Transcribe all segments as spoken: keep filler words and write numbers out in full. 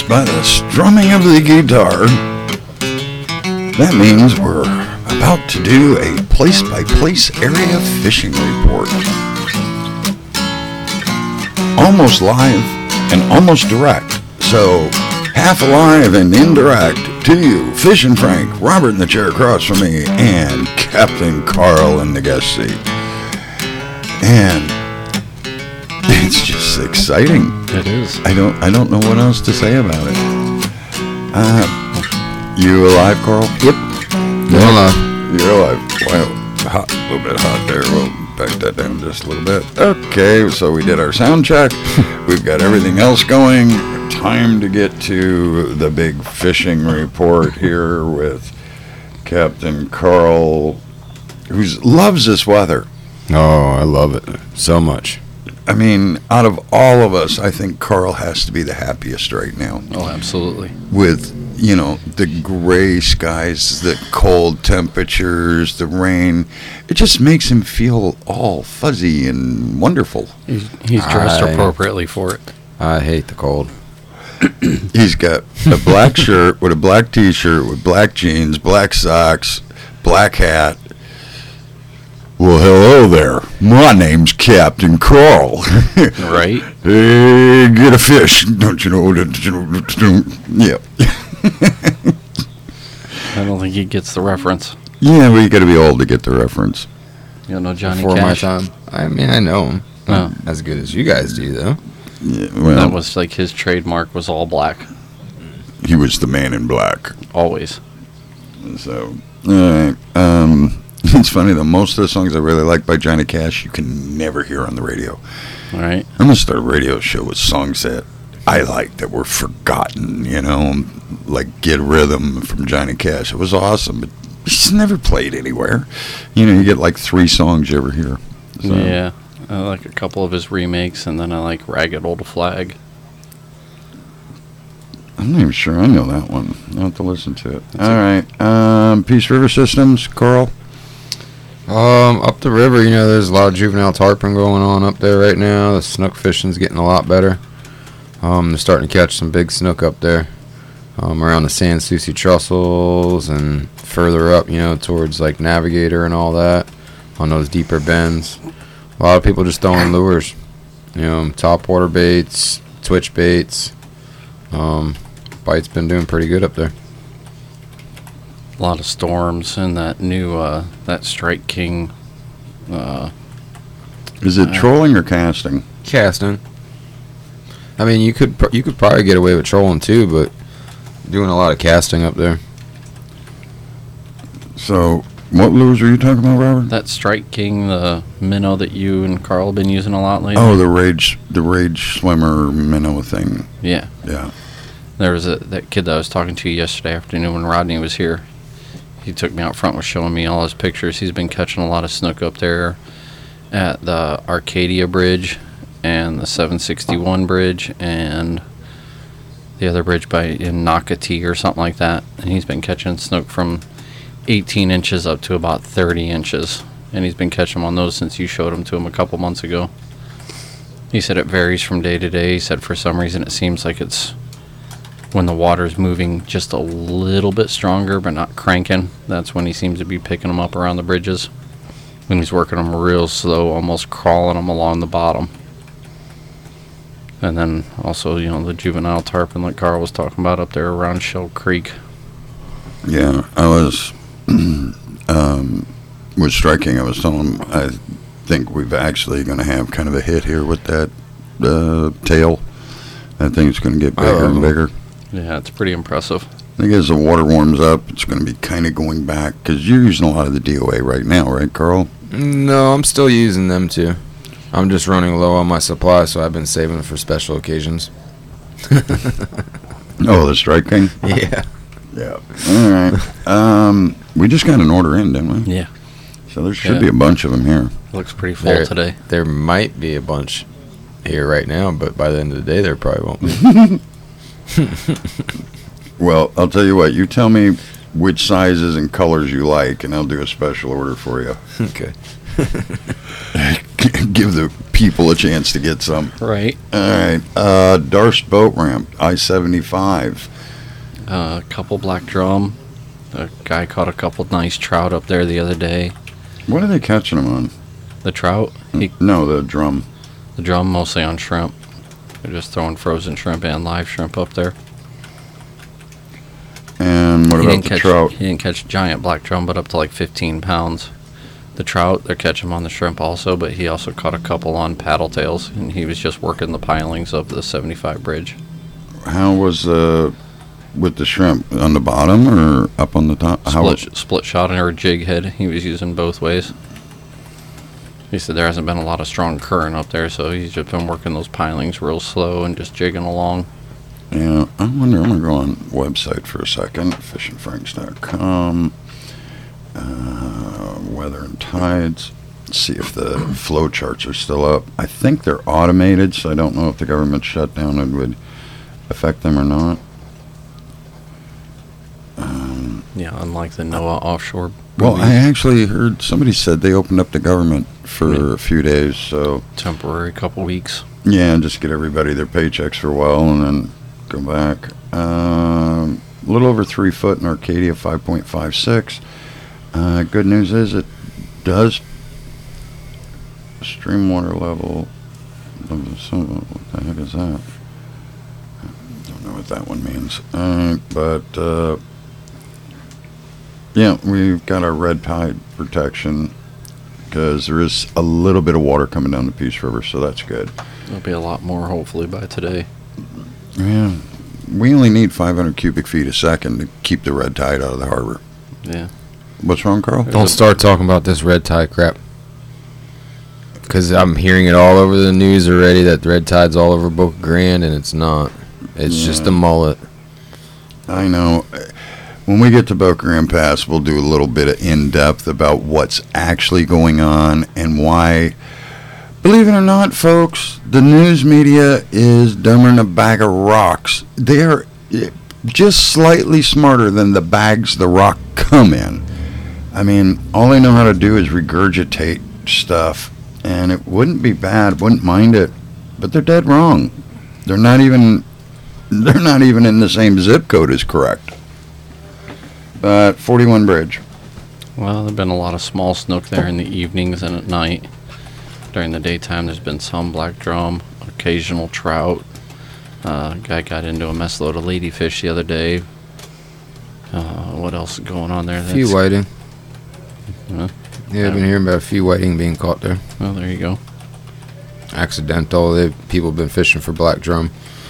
announced by the strumming of the guitar, that means we're about to do a place-by-place area fishing report. Almost live and almost direct. So, half alive and indirect to you, Fishing Frank, Robert in the chair across from me, and Captain Carl in the guest seat. And it's just exciting. It is. I don't I don't know what else to say about it. Uh, you alive, Carl? Yep. You're alive. You're alive. Wow. Hot, a little bit hot there. We'll back that down just a little bit. Okay, so we did our sound check. We've got everything else going. Time to get to the big fishing report here with Captain Carl, who loves this weather. Oh, I love it so much. I mean, out of all of us, I think Carl has to be the happiest right now. Oh, absolutely. With, you know, the gray skies, the cold temperatures, the rain. It just makes him feel all fuzzy and wonderful. He's, he's dressed I- appropriately for it. I hate the cold. He's got a black shirt with a black t-shirt with black jeans, black socks, black hat. Well, hello there. My name's Captain Carl. Right? Hey, get a fish. Don't you know? Yeah. I don't think he gets the reference. Yeah, well, you got to be old to get the reference. You don't know Johnny Before Cash? my time. I mean, I know him. Oh. Not as good as you guys do, though. Yeah, well, That was like his trademark was all black. he was the man in black. Always. So, all right. Um, it's funny though. Most of the songs I really like by Johnny Cash, you can never hear on the radio. All right. I'm gonna start a radio show with songs that I like that were forgotten. You know, like "Get Rhythm" from Johnny Cash. It was awesome, but it's never played anywhere. You know, you get like three songs you ever hear. So, Yeah. I like a couple of his remakes, and then I like Ragged Old Flag. I'm not even sure I know that one. I'll have to listen to it. All right. Um, Peace River Systems, Carl. Um, up the river, you know, there's a lot of juvenile tarpon going on up there right now. The snook fishing's getting a lot better. Um, they're starting to catch some big snook up there. Um, around the San Souci Trussels and further up, you know, towards like Navigator and all that. On those deeper bends. A lot of people just throwing lures. You know, top water baits, twitch baits. Um, bite's been doing pretty good up there. A lot of storms and that new, uh, that Strike King. Uh, Is it Uh, trolling or casting? Casting. I mean, you could pr- you could probably get away with trolling too, but doing a lot of casting up there. So, what lures are you talking about, Robert? that Strike King, the minnow that you and Carl have been using a lot lately. Oh, the Rage, the Rage Swimmer minnow thing. Yeah. Yeah. There was a, that kid that I was talking to yesterday afternoon when Rodney was here. He took me out front, was showing me all his pictures. He's been catching a lot of snook up there at the Arcadia Bridge and the seven sixty-one Bridge and the other bridge by in Nocatee or something like that. And he's been catching snook from eighteen inches up to about thirty inches. And he's been catching them on those since you showed them to him a couple months ago. He said it varies from day to day. He said for some reason it seems like it's when the water's moving just a little bit stronger but not cranking. That's when he seems to be picking them up around the bridges. When he's working them real slow, almost crawling them along the bottom. And then also, you know, the juvenile tarpon like Carl was talking about up there around Shell Creek. Yeah, I was um, with striking. I was telling him I think we've actually going to have kind of a hit here with that uh, tail. I think it's going to get bigger Oh. and bigger. Yeah, it's pretty impressive. I think as the water warms up, it's going to be kind of going back because you're using a lot of the D O A right now, right, Carl? No, I'm still using them too. I'm just running low on my supply, so I've been saving it for special occasions. Oh, the striking. Yeah. Yeah. All right. Um, we just got an order in, didn't we? Yeah, So there should Yeah. be a bunch of them here. looks pretty full There- today. There might be a bunch here right now, but by the end of the day, there probably won't be. Well, I'll tell you what. You tell me which sizes and colors you like, and I'll do a special order for you. Okay. give the people a chance to get some. Right. All right. Uh, Darst Boat Ramp, I seventy-five. Uh, a couple black drum. A guy caught a couple nice trout up there the other day. What are they catching them on? The trout, he, No, the drum. the drum mostly on shrimp. They're just throwing frozen shrimp and live shrimp up there. And what he about didn't the catch, trout? He didn't catch giant black drum, but up to like fifteen pounds. The trout, they're catching them on the shrimp also, but he also caught a couple on paddle tails, and he was just working the pilings of the seventy-five bridge. How was uh, with the shrimp? On the bottom or up on the top? How Split, split shot and or jig head. He was using both ways. He said there hasn't been a lot of strong current up there, so he's just been working those pilings real slow and just jigging along. Yeah, I wonder. I'm gonna go on the website for a second. fishing franks dot com. Uh, weather and tides. See if the flow charts are still up. I think they're automated, so I don't know if the government shutdown it would affect them or not. Um, Yeah, unlike the NOAA offshore. well, buoys, I actually heard somebody said they opened up the government for Yeah. a few days, so temporary couple weeks. yeah, and just get everybody their paychecks for a while and then go back. Um, a little over three foot in Arcadia, five point five six. Uh, good news is it does stream water level. Of the, so what the heck is that? Don't know what that one means. Uh, but uh, yeah, we've got our red tide protection because there is a little bit of water coming down the Peace River, so that's good. There'll be a lot more hopefully by today. Yeah, we only need five hundred cubic feet a second to keep the red tide out of the harbor. Yeah. What's wrong, Carl? Don't start talking about this red tide crap. Because I'm hearing it all over the news already that the red tide's all over Boca Grande, and it's not. It's Yeah. just a mullet. I know. When we get to Boca Grande Pass, we'll do a little bit of in-depth about what's actually going on and why. Believe it or not, folks, the news media is dumber than a bag of rocks. They're just slightly smarter than the bags the rock come in. I mean, all they know how to do is regurgitate stuff, and it wouldn't be bad, wouldn't mind it, but they're dead wrong. They're not even, they're not even in the same zip code as correct. But forty-one Bridge. Well, there've been a lot of small snook there in the evenings and at night. During the daytime, there's been some black drum, occasional trout. Uh, guy got into a mess load of ladyfish the other day. Uh, what else is going on there? A few That's- whiting. Huh? Yeah, I've been hearing about a few whiting being caught there. Oh, there you go. Accidental. They, people have been fishing for black drum.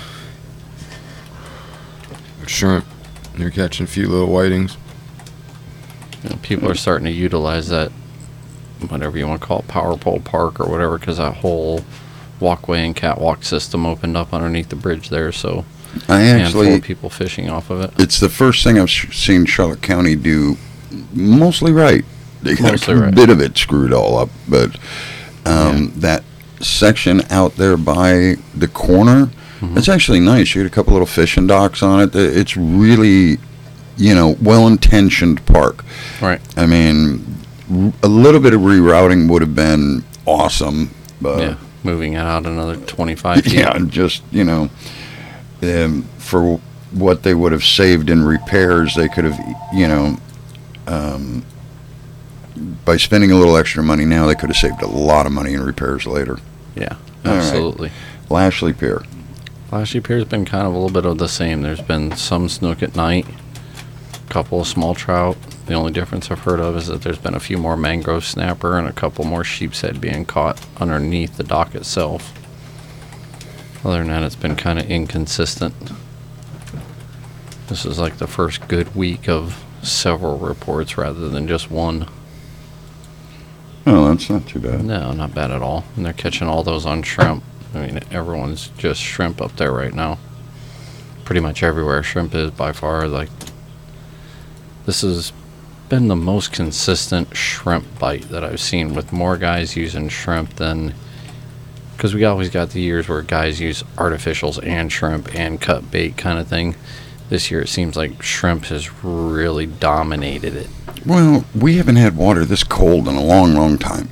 Shrimp. They're catching a few little whitings. You know, people are starting to utilize that, whatever you want to call it, power pole park or whatever, because that whole walkway and catwalk system opened up underneath the bridge there, so I a handful actually, of people fishing off of it. it's the first thing I've sh- seen Charlotte County do mostly right. They got Mostly a right. bit of it screwed all up, but um, that section out there by the corner, Mhm. it's actually nice. You get a couple little fishing docks on it. It's really, you know, well-intentioned park. Right. I mean, r- a little bit of rerouting would have been awesome, but Yeah, moving it out another twenty-five feet. yeah, just, you know, um, for what they would have saved in repairs, they could have, you know, um, by spending a little extra money now, they could have saved a lot of money in repairs later. Yeah, All right. absolutely. Lashley Pier. Lashley Pier's been kind of a little bit of the same. There's been some snook at night, a couple of small trout. The only difference I've heard of is that there's been a few more mangrove snapper and a couple more sheep's head being caught underneath the dock itself. Other than that, it's been kind of inconsistent. This is like the first good week of several reports rather than just one. Oh, that's not too bad. No, not bad at all. And they're catching all those on shrimp. I mean, everyone's just shrimp up there right now. Pretty much everywhere shrimp is by far. Like, this has been the most consistent shrimp bite that I've seen, with more guys using shrimp than, because we always got the years where guys use artificials and shrimp and cut bait kind of thing. This year it seems like shrimp has really dominated it. Well, we haven't had water this cold in a long, long time.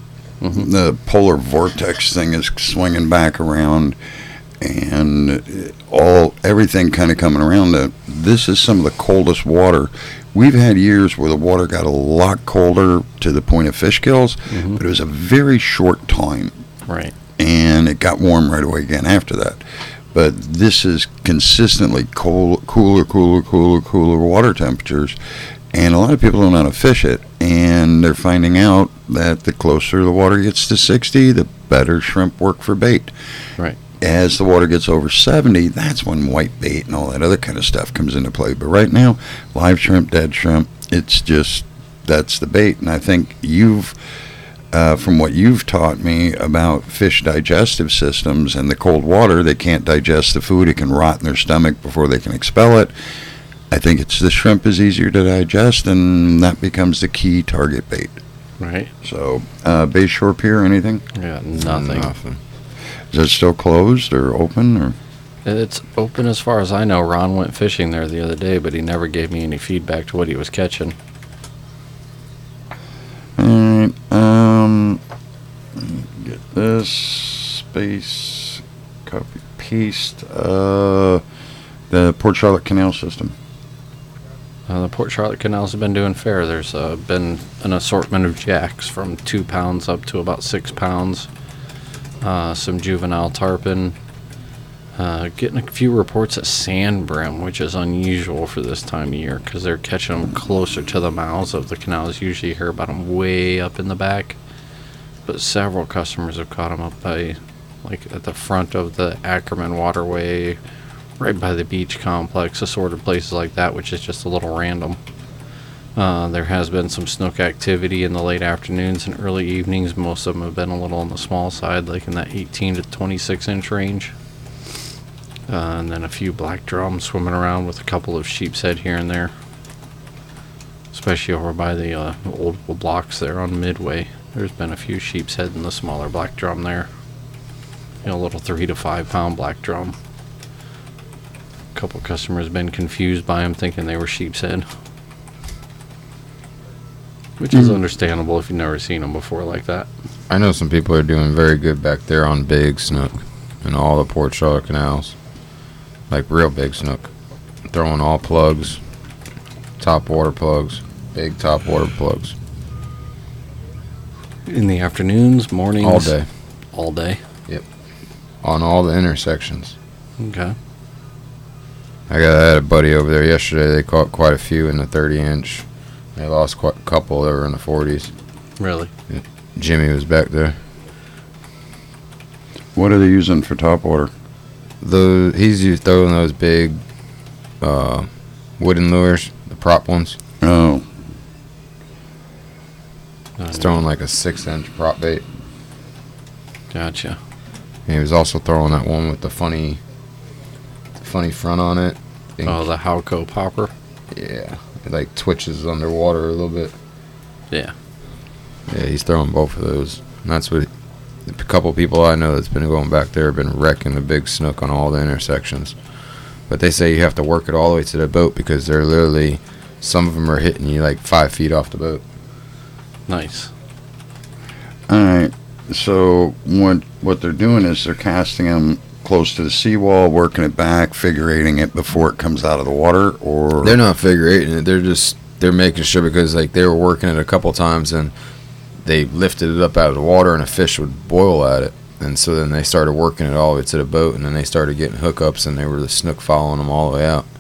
Mhm. The polar vortex thing is swinging back around, and all everything kind of coming around. The, this is some of the coldest water. We've had years where the water got a lot colder to the point of fish kills, Mhm. but it was a very short time, Right. and it got warm right away again after that. But this is consistently cold, cooler, cooler, cooler, cooler water temperatures, and a lot of people don't know how to fish it, and they're finding out that the closer the water gets to sixty, the better shrimp work for bait. Right. As the water gets over seventy, that's when white bait and all that other kind of stuff comes into play. But right now, live shrimp, dead shrimp, it's just, that's the bait. And I think you've, uh, from what you've taught me about fish digestive systems and the cold water, they can't digest the food. It can rot in their stomach before they can expel it. I think it's the shrimp is easier to digest, and that becomes the key target bait. Right. So, uh, Bayshore Pier, anything? Yeah. Nothing. Nothing. Is it still closed or open? Or It's open as far as I know. Ron went fishing there the other day, but he never gave me any feedback to what he was catching. Alright, um, get this, space, copy, paste, uh, the Port Charlotte Canal System. Uh, the Port Charlotte Canals have been doing fair. There's uh, been an assortment of jacks from two pounds up to about six pounds. Uh, some juvenile tarpon. Uh, getting a few reports of sand brim, which is unusual for this time of year because they're catching them closer to the mouths of the canals. Usually you hear about them way up in the back, but several customers have caught them up by, like at the front of the Ackerman Waterway, right by the beach complex, assorted places like that, which is just a little random. Uh, there has been some snook activity in the late afternoons and early evenings. Most of them have been a little on the small side, like in that eighteen to twenty-six inch range. Uh, and then a few black drums swimming around with a couple of sheep's head here and there. Especially over by the uh, old blocks there on Midway. There's been a few sheep's head in the smaller black drum there. You know, a little three to five pound black drum. A couple customers been confused by them, thinking they were sheep's head. Which is Mm. understandable if you've never seen them before like that. I know some people are doing very good back there on big snook in all the Port Charlotte canals. Like real big snook. Throwing all plugs, top water plugs, big top water plugs. In the afternoons, mornings? All day. All day? On all the intersections. Okay. I got I had a buddy over there yesterday. They caught quite a few in the thirty inch. They lost quite a couple that were in the forties. Really? Jimmy was back there. What are they using for top water? The he's used throwing those big uh, wooden lures, the prop ones. Oh, He's throwing like a six inch prop bait. Gotcha. And he was also throwing that one with the funny, the funny front on it. Think- Oh, the Halco popper? yeah, it like twitches underwater a little bit. Yeah. Yeah, he's throwing both of those. And that's what a couple people I know that's been going back there have been wrecking the big snook on all the intersections. But they say you have to work it all the way to the boat because they're literally, some of them are hitting you like five feet off the boat. Nice. all right. So what what they're doing is they're casting them close to the seawall, working it back, figure eighting it before it comes out of the water, or They're not figure eighting it. They're just they're making sure because like they were working it a couple times and they lifted it up out of the water and a fish would boil at it. And so then they started working it all the way to the boat and then they started getting hookups and they were the snook following them all the way out.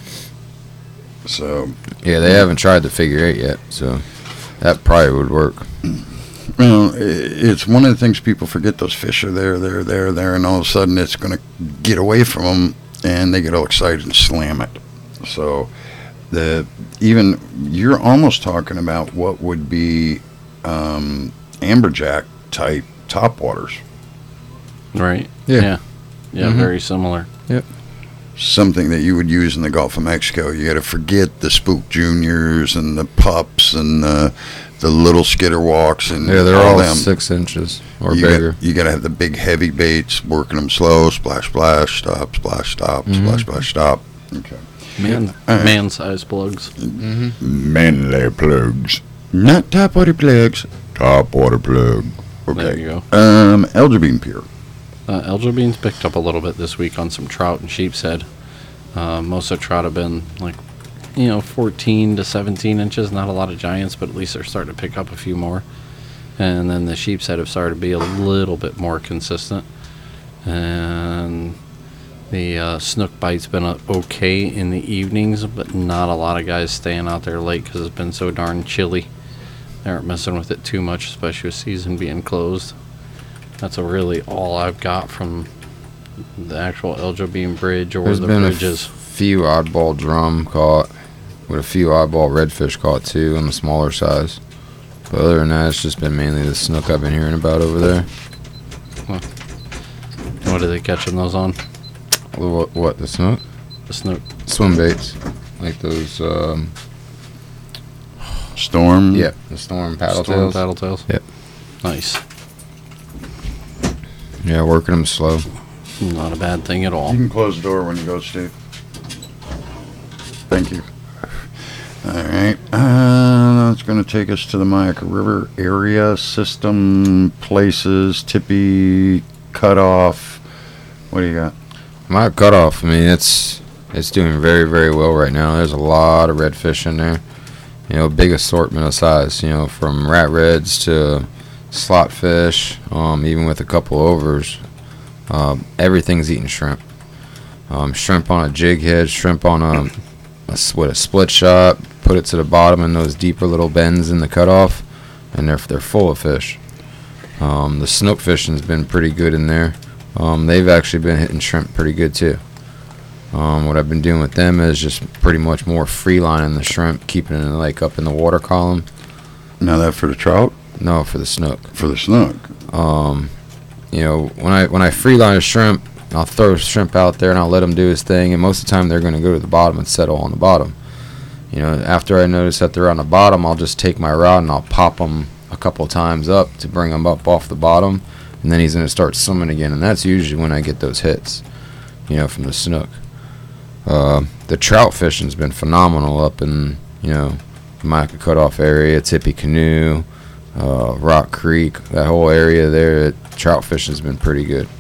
so. Yeah, they haven't tried the figure eight yet, so that probably would work. Well, i- it's one of the things people forget. Those fish are there, there, there, there, and all of a sudden it's going to get away from them, and they get all excited and slam it. So, the even you're almost talking about what would be um, amberjack type topwaters, Right? Yeah. Yeah, yeah Mhm. very similar. something that you would use in the Gulf of Mexico. You got to forget the spook juniors and the pups and the the little skitter walks and Yeah, they're all them. six inches or you bigger. Got, you got to have the big heavy baits, working them slow, splash, splash, stop, splash, stop, Mhm. splash, splash, stop. Okay. Man, All right. man-sized plugs. Mm-hmm. Manly plugs. Not top water plugs. Top water plug. Okay. There you go. Um, Elder Bean Pier. Uh, Elder Beans picked up a little bit this week on some trout and sheep's head. Uh, most of the trout have been like, you know, fourteen to seventeen inches. Not a lot of giants, but at least they're starting to pick up a few more. And then the sheep's head have started to be a little bit more consistent. And the uh, snook bite's been uh, okay in the evenings, but not a lot of guys staying out there late because it's been so darn chilly. They aren't messing with it too much, especially with season being closed. That's a really all I've got from the actual Elder Bean Bridge or There's the been bridges. a f- few oddball drum caught, with a few oddball redfish caught too on the smaller size. But other than that, it's just been mainly the snook I've been hearing about over there. What are they catching those on? What, what the snook? The snook. Swim baits, like those. Um, Storm. yeah, the storm paddle Storm tails. paddle tails. Yep. Nice. Yeah, working them slow. Not a bad thing at all. You can close the door when you go, Steve. Thank you. All right. Uh, that's going to take us to the Myakka River area, system, places, tippy, cutoff. What do you got? My cutoff, I mean, it's it's doing very, very well right now. There's a lot of redfish in there. You know, big assortment of size, you know, from rat reds to slot fish, um, even with a couple overs. Um, everything's eating shrimp. Um, shrimp on a jig head, shrimp on a, a s- with a split shot, put it to the bottom in those deeper little bends in the cutoff, and they're they're full of fish. Um, the snook fishing's been pretty good in there. Um, they've actually been hitting shrimp pretty good too. Um, what I've been doing with them is just pretty much more free lining the shrimp, keeping it like up in the water column. Now that for the trout? No, for the snook. For the snook. Um, you know, when I when I free line a shrimp, I'll throw a shrimp out there and I'll let him do his thing. And most of the time, they're going to go to the bottom and settle on the bottom. You know, after I notice that they're on the bottom, I'll just take my rod and I'll pop them a couple of times up to bring them up off the bottom, and then he's going to start swimming again. And that's usually when I get those hits, you know, from the snook. Uh, the trout fishing's been phenomenal up in, you know, Myakka Cutoff area, Tippy Canoe, uh, Rock Creek, that whole area there. Trout fishing's been pretty good.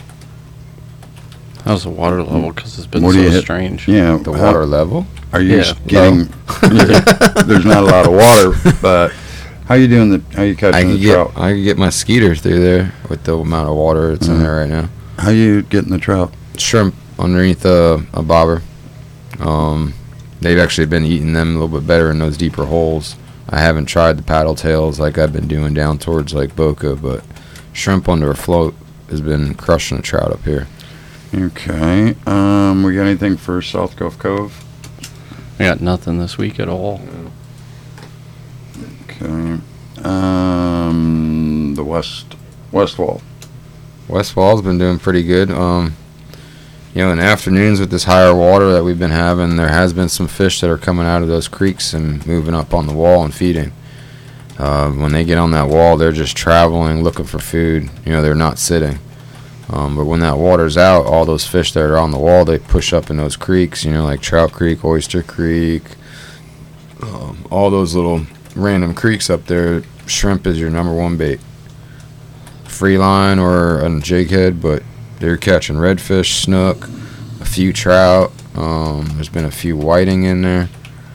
How's the water level? Because it's been What do you so hit? strange. Yeah. The how- water level? Are you Yeah, getting? There's not a lot of water, but how you doing? The how you I catching could the get trout? I could get my skeeter through there with the amount of water that's Mhm. in there right now. How you getting the trout? Shrimp underneath a, a bobber. Um, they've actually been eating them a little bit better in those deeper holes. I haven't tried the paddle tails like I've been doing down towards like Boca, but shrimp under a float has been crushing the trout up here. Okay. Um, we got anything for South Gulf Cove? I got nothing this week at all. Okay. Um, the West West Wall. West Wall's been doing pretty good. Um, you know, in the afternoons with this higher water that we've been having, there has been some fish that are coming out of those creeks and moving up on the wall and feeding. Uh, when they get on that wall, they're just traveling, looking for food. You know, they're not sitting. Um, but when that water's out, all those fish that are on the wall, they push up in those creeks, you know, like Trout Creek, Oyster Creek, um, all those little random creeks up there. Shrimp is your number one bait. Free line or a jig head, but they're catching redfish, snook, a few trout. Um, there's been a few whiting in there.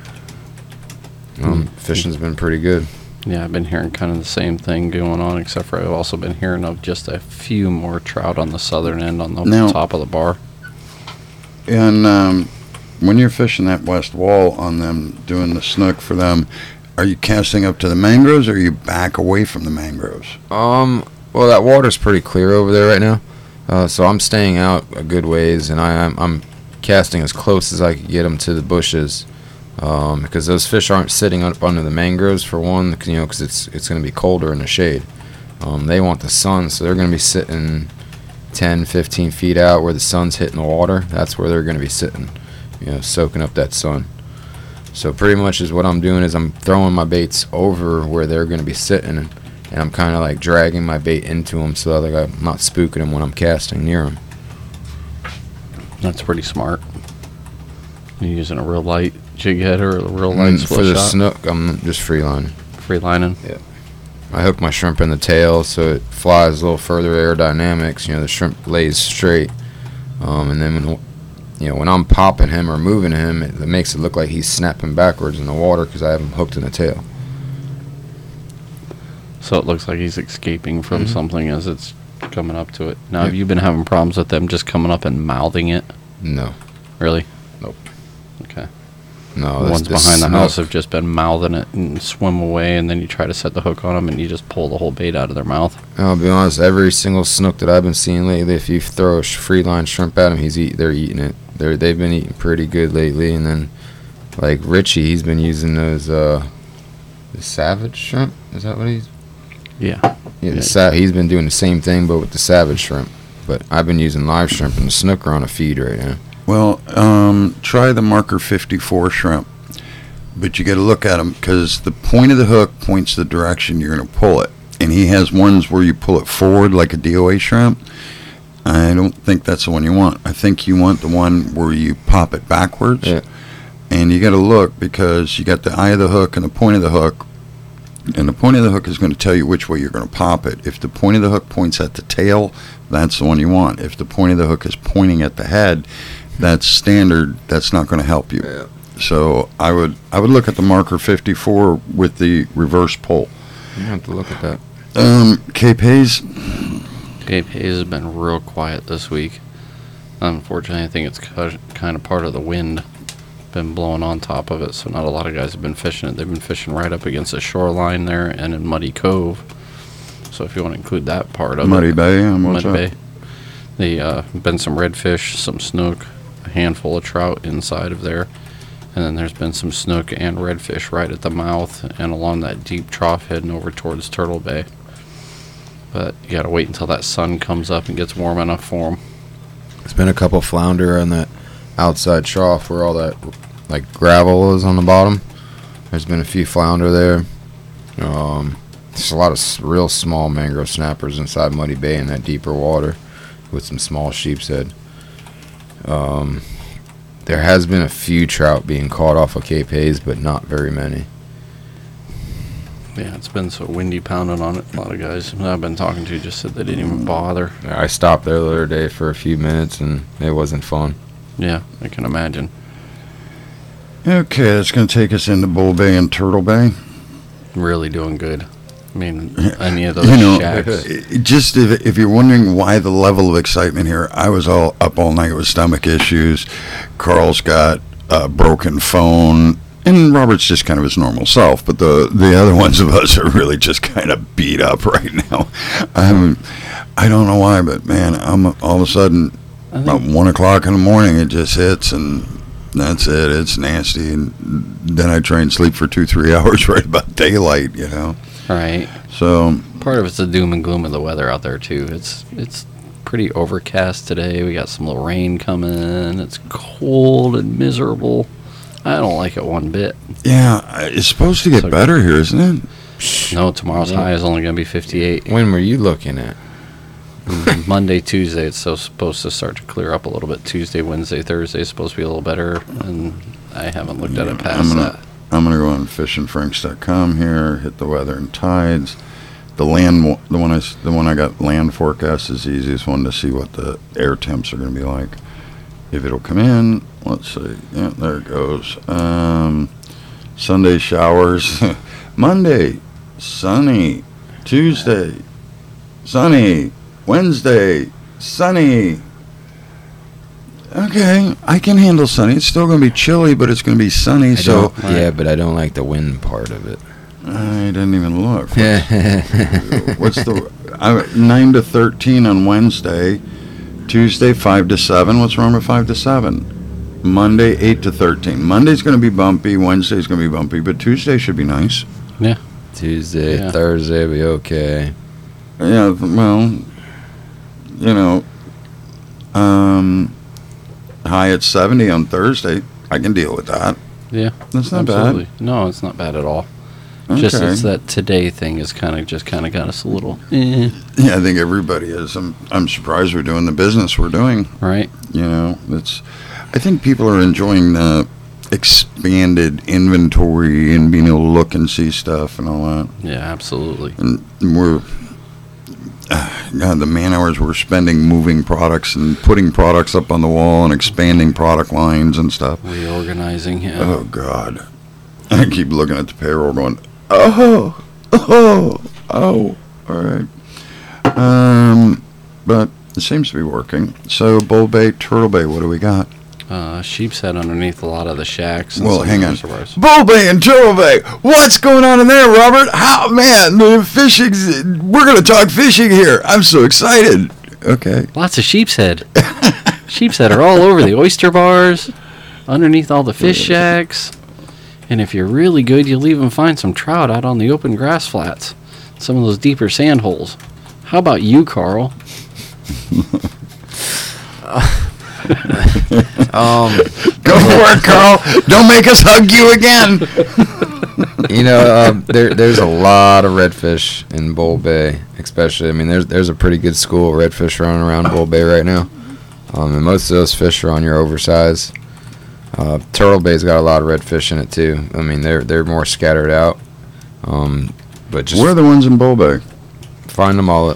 Um, fishing's been pretty good. Yeah, I've been hearing kind of the same thing going on, except for I've also been hearing of just a few more trout on the southern end on the Now- top of the bar. And um, when you're fishing that West Wall on them, doing the snook for them, are you casting up to the mangroves or are you back away from the mangroves? Um, well, that water's pretty clear over there right now, uh, so I'm staying out a good ways, and I, I'm, I'm casting as close as I can get them to the bushes, um, because those fish aren't sitting up under the mangroves for one, you know, because it's it's going to be colder in the shade. Um, they want the sun, so they're going to be sitting ten, fifteen feet out where the sun's hitting the water. That's where they're going to be sitting, you know, soaking up that sun. So pretty much is what I'm doing is I'm throwing my baits over where they're going to be sitting, and, and I'm kind of like dragging my bait into them so that like, I'm not spooking them when I'm casting near them. That's pretty smart. You using a real light jig head or a real light And split for the shot? snook, I'm just free lining. Free lining. I hook my shrimp in the tail so it flies a little further aerodynamics. You know, the shrimp lays straight. Um, and then when, you know, when I'm popping him or moving him, it, it makes it look like he's snapping backwards in the water because I have him hooked in the tail. So it looks like he's escaping from Mhm. something as it's coming up to it. Now, Yeah. have you been having problems with them just coming up and mouthing it? No. Really? Nope. Okay. No, The this- ones this behind the snook- house have just been mouthing it and swim away, and then you try to set the hook on them, and you just pull the whole bait out of their mouth. I'll be honest. Every single snook that I've been seeing lately, if you throw a sh- free line shrimp at them, he's eat. They're eating it. They're they've been eating pretty good lately. And then, like Richie, he's been using those uh, the Savage shrimp. Is that what he's? Yeah. Yeah, the Yeah. sa- he's been doing the same thing, but with the Savage shrimp. But I've been using live shrimp, and the snook are on a feed right now. Well, um, try the marker fifty-four shrimp, but you got to look at them because the point of the hook points the direction you're going to pull it. And he has ones where you pull it forward like a D O A shrimp. I don't think that's the one you want. I think you want the one where you pop it backwards. Yeah. And you got to look because you got the eye of the hook and the point of the hook. And the point of the hook is going to tell you which way you're going to pop it. If the point of the hook points at the tail, that's the one you want. If the point of the hook is pointing at the head, that's standard. That's not going to help you. Yeah. So I would I would look at the marker fifty-four with the reverse pull. You have to look at that. Um, Cape Hayes, Cape Hayes has been real quiet this week. Unfortunately, I think it's kind of part of the wind been blowing on top of it, so not a lot of guys have been fishing it. They've been fishing right up against the shoreline there and in Muddy Cove. So if you want to include that part of Muddy it. Bay, and what's Muddy up? Bay. The uh, been some redfish, some snook, a handful of trout inside of there. And then there's been some snook and redfish right at the mouth and along that deep trough heading over towards Turtle Bay. But you got to wait until that sun comes up and gets warm enough for them. There's been a couple flounder on that outside trough where all that like gravel is on the bottom. There's been a few flounder there. Um, there's a lot of s- real small mangrove snappers inside Muddy Bay in that deeper water with some small sheep's head. Um, there has been a few trout being caught off of Cape Hayes, but not very many. Yeah, it's been so windy pounding on it. A lot of guys that I've been talking to just said they didn't even bother. I stopped there the other day for a few minutes, and it wasn't fun. Yeah, I can imagine. Okay, that's going to take us into Bull Bay and Turtle Bay. Really doing good. I mean, any of those You know, shacks. it- just if, if you're wondering why the level of excitement here, I was all up all night with stomach issues. Carl's got a broken phone, and Robert's just kind of his normal self. But the the other ones of us are really just kind of beat up right now. I'm, I don't know why, but man, I'm all of a sudden I about think, one o'clock in the morning it just hits, and that's it. It's nasty, and then I try and sleep for two three hours right about daylight. You know, right. so. Part of it's the doom and gloom of the weather out there too. It's it's pretty overcast today. We got some little rain coming. It's cold and miserable. I don't like it one bit. Yeah, I- it's supposed to get So- better here, isn't it? No, tomorrow's Yeah. high is only going to be fifty-eight. When were you looking at? Monday, Tuesday, it's so supposed to start to clear up a little bit. Tuesday, Wednesday, Thursday is supposed to be a little better, and I haven't looked at it I'm past gonna, that. I'm gonna go on fishing franks dot com here, hit the weather and tides. The land, wa- the one I, s- the one I got land forecast is the easiest one to see what the air temps are gonna be like. If it'll come in, let's see. Yeah, there it goes. Um, Sunday showers. Monday, sunny. Tuesday, sunny. Wednesday, sunny. Okay, I can handle sunny. It's still going to be chilly, but it's going to be sunny. I So don't- yeah, but I don't like the wind part of it. I didn't even look. Yeah. What's the I, nine to thirteen on Wednesday? Tuesday five to seven. What's wrong with five to seven? Monday eight to thirteen. Monday's going to be bumpy. Wednesday's going to be bumpy, but Tuesday should be nice. Tuesday, Yeah. Thursday will be okay. Yeah. Well, you know, um, high at seventy on Thursday. I can deal with that. Yeah, That's not absolutely. No, it's not bad at all. bad. Just Okay. it's that today thing is kind of just kind of got us a little, eh, Yeah, I think everybody is. I'm I'm surprised we're doing the business we're doing. right? You know, it's. I think people are enjoying the expanded inventory and being able to look and see stuff and all that. Yeah, absolutely. And we're, uh, God, the man hours we're spending moving products and putting products up on the wall and expanding product lines and stuff. Reorganizing, yeah. Oh, God. I keep looking at the payroll going, oh, oh, oh, all right. Um, but it seems to be working. So, Bull Bay, Turtle Bay, what do we got? Uh, sheep's head underneath a lot of the shacks. And Well, some hang on. reservoirs. Bull Bay and Turtle Bay. What's going on in there, Robert? How, man, the fishing's, we're going to talk fishing here. I'm so excited. Okay. Lots of sheep's head. Sheep's head are all over the oyster bars, underneath all the fish shacks. And if you're really good, you'll even find some trout out on the open grass flats, some of those deeper sand holes. How about you, Carl? Um, Go for it, Carl. Don't make us hug you again. you know, uh, there there's a lot of redfish in Bull Bay, especially. I mean, there's there's a pretty good school of redfish running around Bull Bay right now, um, and most of those fish are on your oversized. Uh, Turtle Bay's got a lot of redfish in it too. I mean, they're they're more scattered out, um, but just Where are the ones in Bull Bay? find the mullet.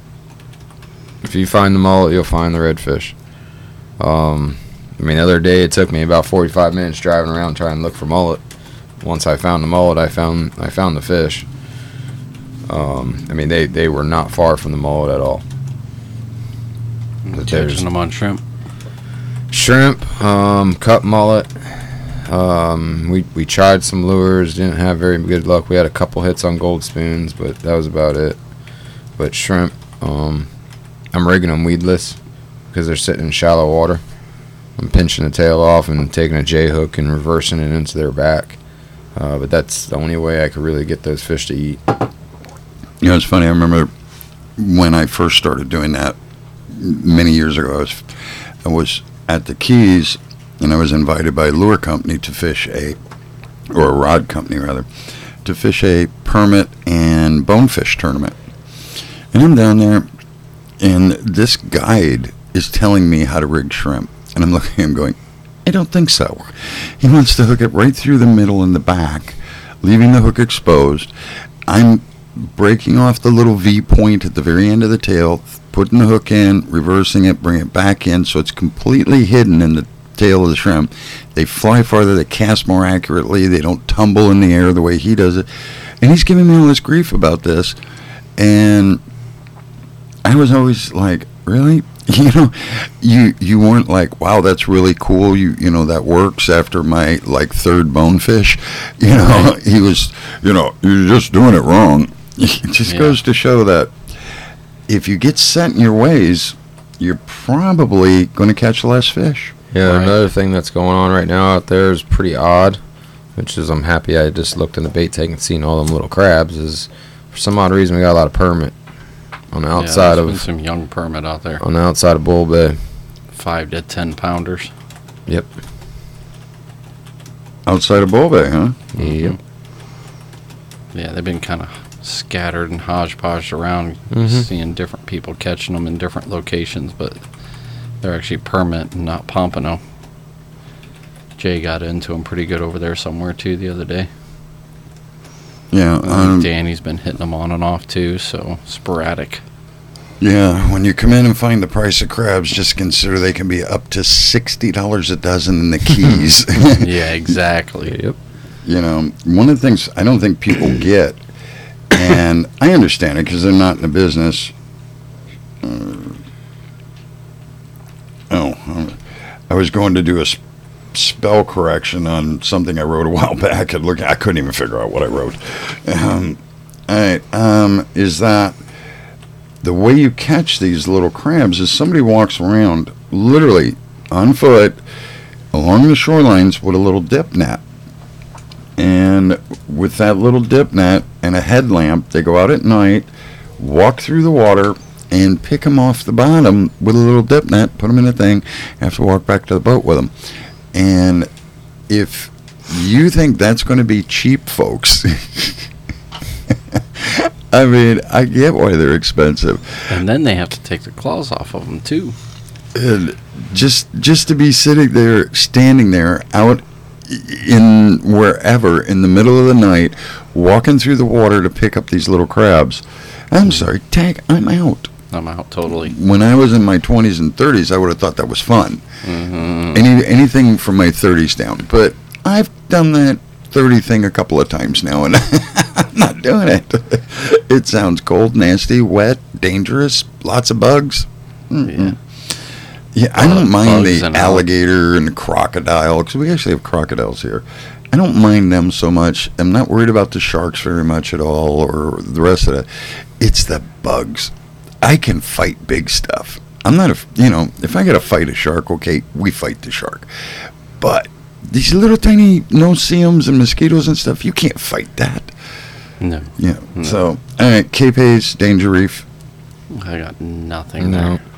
If you find the mullet, you'll find the redfish. Um, I mean, the other day it took me about forty-five minutes driving around trying to look for mullet. Once I found the mullet, I found I found the fish. Um, I mean, they, they were not far from the mullet at all. But there's Catching them on shrimp. shrimp, um, cut mullet. Um, we we tried some lures, didn't have very good luck. We had a couple hits on gold spoons, but that was about it. But shrimp, um, I'm rigging them weedless because they're sitting in shallow water. I'm pinching the tail off and taking a J hook and reversing it into their back. Uh, but that's the only way I could really get those fish to eat. You know, it's funny. I remember when I first started doing that many years ago. I was, I was at the Keys, and I was invited by a lure company to fish a, or a rod company rather, to fish a permit and bonefish tournament. And I'm down there, and this guide is telling me how to rig shrimp. And I'm looking at him going, I don't think so. He wants to hook it right through the middle and the back, leaving the hook exposed. I'm breaking off the little V point at the very end of the tail, putting the hook in, reversing it, bring it back in so it's completely hidden in the tail of the shrimp. They fly farther, they cast more accurately, they don't tumble in the air the way he does it. And he's giving me all this grief about this. And I was always like, really? You know, you you weren't like, wow, that's really cool. You you know, that works after my like third bonefish. You know, he was, you know, you're just doing it wrong. It just Yeah. goes to show that if you get set in your ways, you're probably going to catch less fish. Yeah, Right. another thing that's going on right now out there is pretty odd, which is I'm happy I just looked in the bait tank and seen all them little crabs, is for some odd reason we got a lot of permit on the outside yeah, there's been of some young permit out there. on the outside of Bull Bay. Five to ten pounders. Yep. Outside of Bull Bay, huh? Yep. Yeah, they've been kind of scattered and hodgepodged around, Mhm. seeing different people catching them in different locations, but they're actually permit and not pompano. Jay got into them pretty good over there somewhere too the other day. Yeah. Um, Danny's been hitting them on and off too, so sporadic. Yeah, when you come in and find the price of crabs, just consider they can be up to sixty dollars a dozen in the Keys. Yeah, exactly. Yep. You know, one of the things I don't think people get, and I understand it because they're not in the business. Uh, oh, um, I was going to do a s- spell correction on something I wrote a while back, and look, I couldn't even figure out what I wrote. Um, all right, um, is that the way you catch these little crabs is somebody walks around literally on foot along the shorelines with a little dip net. And with that little dip net and a headlamp, they go out at night, walk through the water, and pick them off the bottom with a little dip net, put them in a thing, have to walk back to the boat with them. And if you think that's going to be cheap, folks, I mean, I get why they're expensive. And then they have to take the claws off of them too. And just just to be sitting there, standing there out in wherever in the middle of the night, walking through the water to pick up these little crabs. I'm sorry, Tag, I'm out. I'm out totally. When I was in my twenties and thirties, I would have thought that was fun. Mm-hmm. Any anything from my thirties down, but I've done that thirty thing a couple of times now, and I'm not doing it. It sounds cold, nasty, wet, dangerous, lots of bugs. Mm-mm. Yeah. Yeah, I don't mind Bugs the and alligator and the crocodile, because we actually have crocodiles here. I don't mind them so much. I'm not worried about the sharks very much at all, or the rest of it. It's the bugs. I can fight big stuff. I'm not a, you know, if I got to fight a shark, okay, we fight the shark. But these little tiny no-see-ums and mosquitoes and stuff, you can't fight that. No. Yeah. No. So, all right, Cape Hayes, Danger Reef. I got nothing No. there.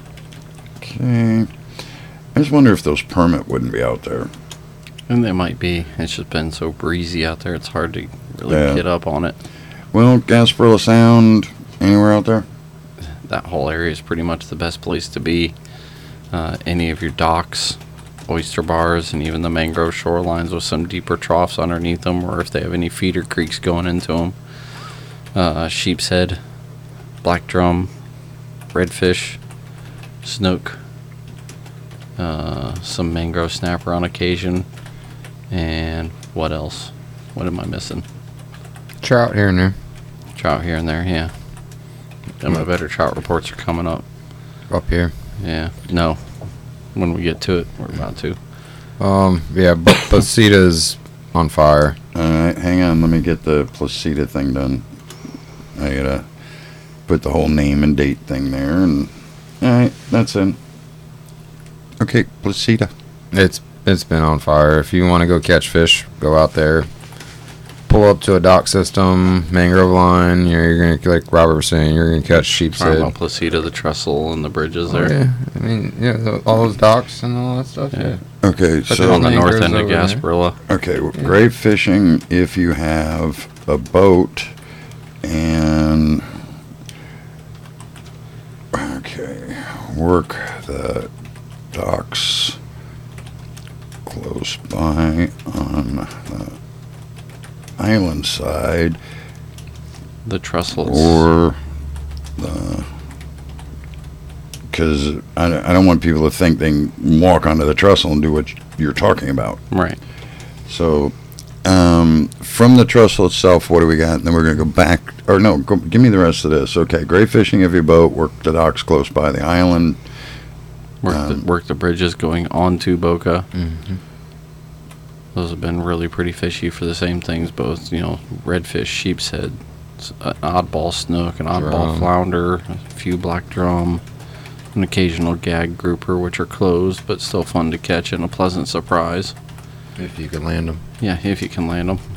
Okay. I just wonder if those permit wouldn't be out there. And they might be. It's just been so breezy out there, it's hard to really Yeah. get up on it. Well, Gasparilla Sound, anywhere out there? That whole area is pretty much the best place to be. Uh, any of your docks, oyster bars, and even the mangrove shorelines with some deeper troughs underneath them, or if they have any feeder creeks going into them. Uh, sheep's head, black drum, redfish, snook, uh, some mangrove snapper on occasion, and what else? What am I missing? Trout here and there. Trout here and there, yeah. And my better trout reports are coming up. Up here. Yeah, no. When we get to it, we're about to. Um, yeah, but Placita's on fire. All right, hang on. Let me get the Placida thing done. I gotta put the whole name and date thing there, and all right, that's in. Okay, Placida. It's it's been on fire. If you want to go catch fish, go out there. Pull up to a dock system, mangrove line. You know, you're gonna, like Robert was saying, you're gonna catch sheep's Talking head. about Placida, the trestle, and the bridges Oh, there. yeah, I mean, yeah, tho- all those docks and all that stuff. Yeah. Yeah. Okay, But so they're on the mangroves north end of over there. Gasparilla. okay, well, great fishing if you have a boat and okay, work the docks close by on the island side The trestles. or the because I, I don't want people to think they can walk onto the trestle and do what you're talking about. Right. So, um, from the trestle itself, what do we got? And then we're going to go back, or no, go, give me the rest of this. Okay, great fishing of your boat, work the docks close by the island. Work, Um, the, work the bridges going onto Boca. Mm-hmm. Those have been really pretty fishy for the same things, both, you know, redfish, sheep's head, s- an oddball snook, an oddball Drum. flounder, a few black drum, an occasional gag grouper, which are closed, but still fun to catch and a pleasant surprise. If you can land them. Yeah, if you can land them.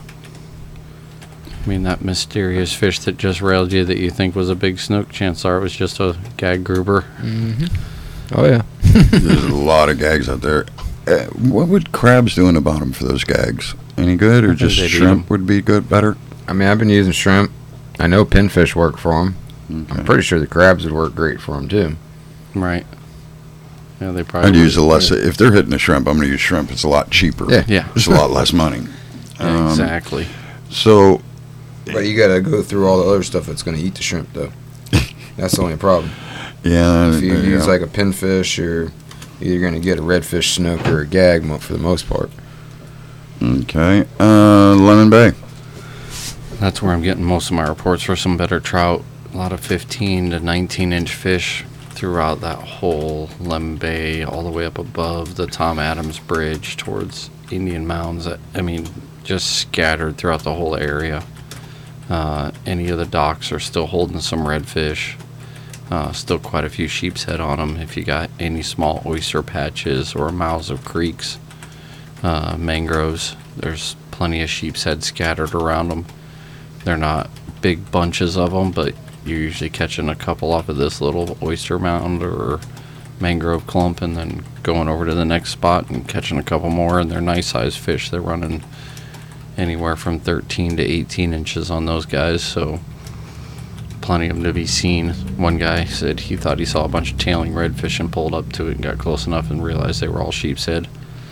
I mean, that mysterious fish that just railed you that you think was a big snook, chances are it was just a gag grouper. Mm-hmm. Oh yeah. There's a lot of gags out there. Uh, what would crabs do in the bottom for those gags? Any good, or think just they'd eat shrimp 'em. would be good, better? I mean, I've been using shrimp. I know pinfish work for them. Okay. I'm pretty sure the crabs would work great for them too. Right. Yeah, they probably I'd use would. a less, if they're hitting a shrimp, I'm going to use shrimp. It's a lot cheaper. Yeah. Yeah, It's a lot less money. Um, exactly. So, But you gotta go through all the other stuff that's gonna eat the shrimp though. That's the only problem. yeah. If you there use go. like a pinfish, or you're gonna get a redfish, snook, or a gag mo- for the most part. Okay. Uh, Lemon Bay. That's where I'm getting most of my reports for some better trout. A lot of fifteen to nineteen inch fish throughout that whole Lemon Bay, all the way up above the Tom Adams Bridge towards Indian Mounds. I mean, just scattered throughout the whole area. Uh, any of the docks are still holding some redfish. Uh, still quite a few sheep's head on them. If you got any small oyster patches or mouths of creeks, uh, mangroves, there's plenty of sheep's head scattered around them. They're not big bunches of them, but you're usually catching a couple off of this little oyster mound or mangrove clump and then going over to the next spot and catching a couple more. And they're nice sized fish. They're running anywhere from thirteen to eighteen inches on those guys, so plenty of them to be seen. One guy said he thought he saw a bunch of tailing redfish and pulled up to it and got close enough and realized they were all sheep's head.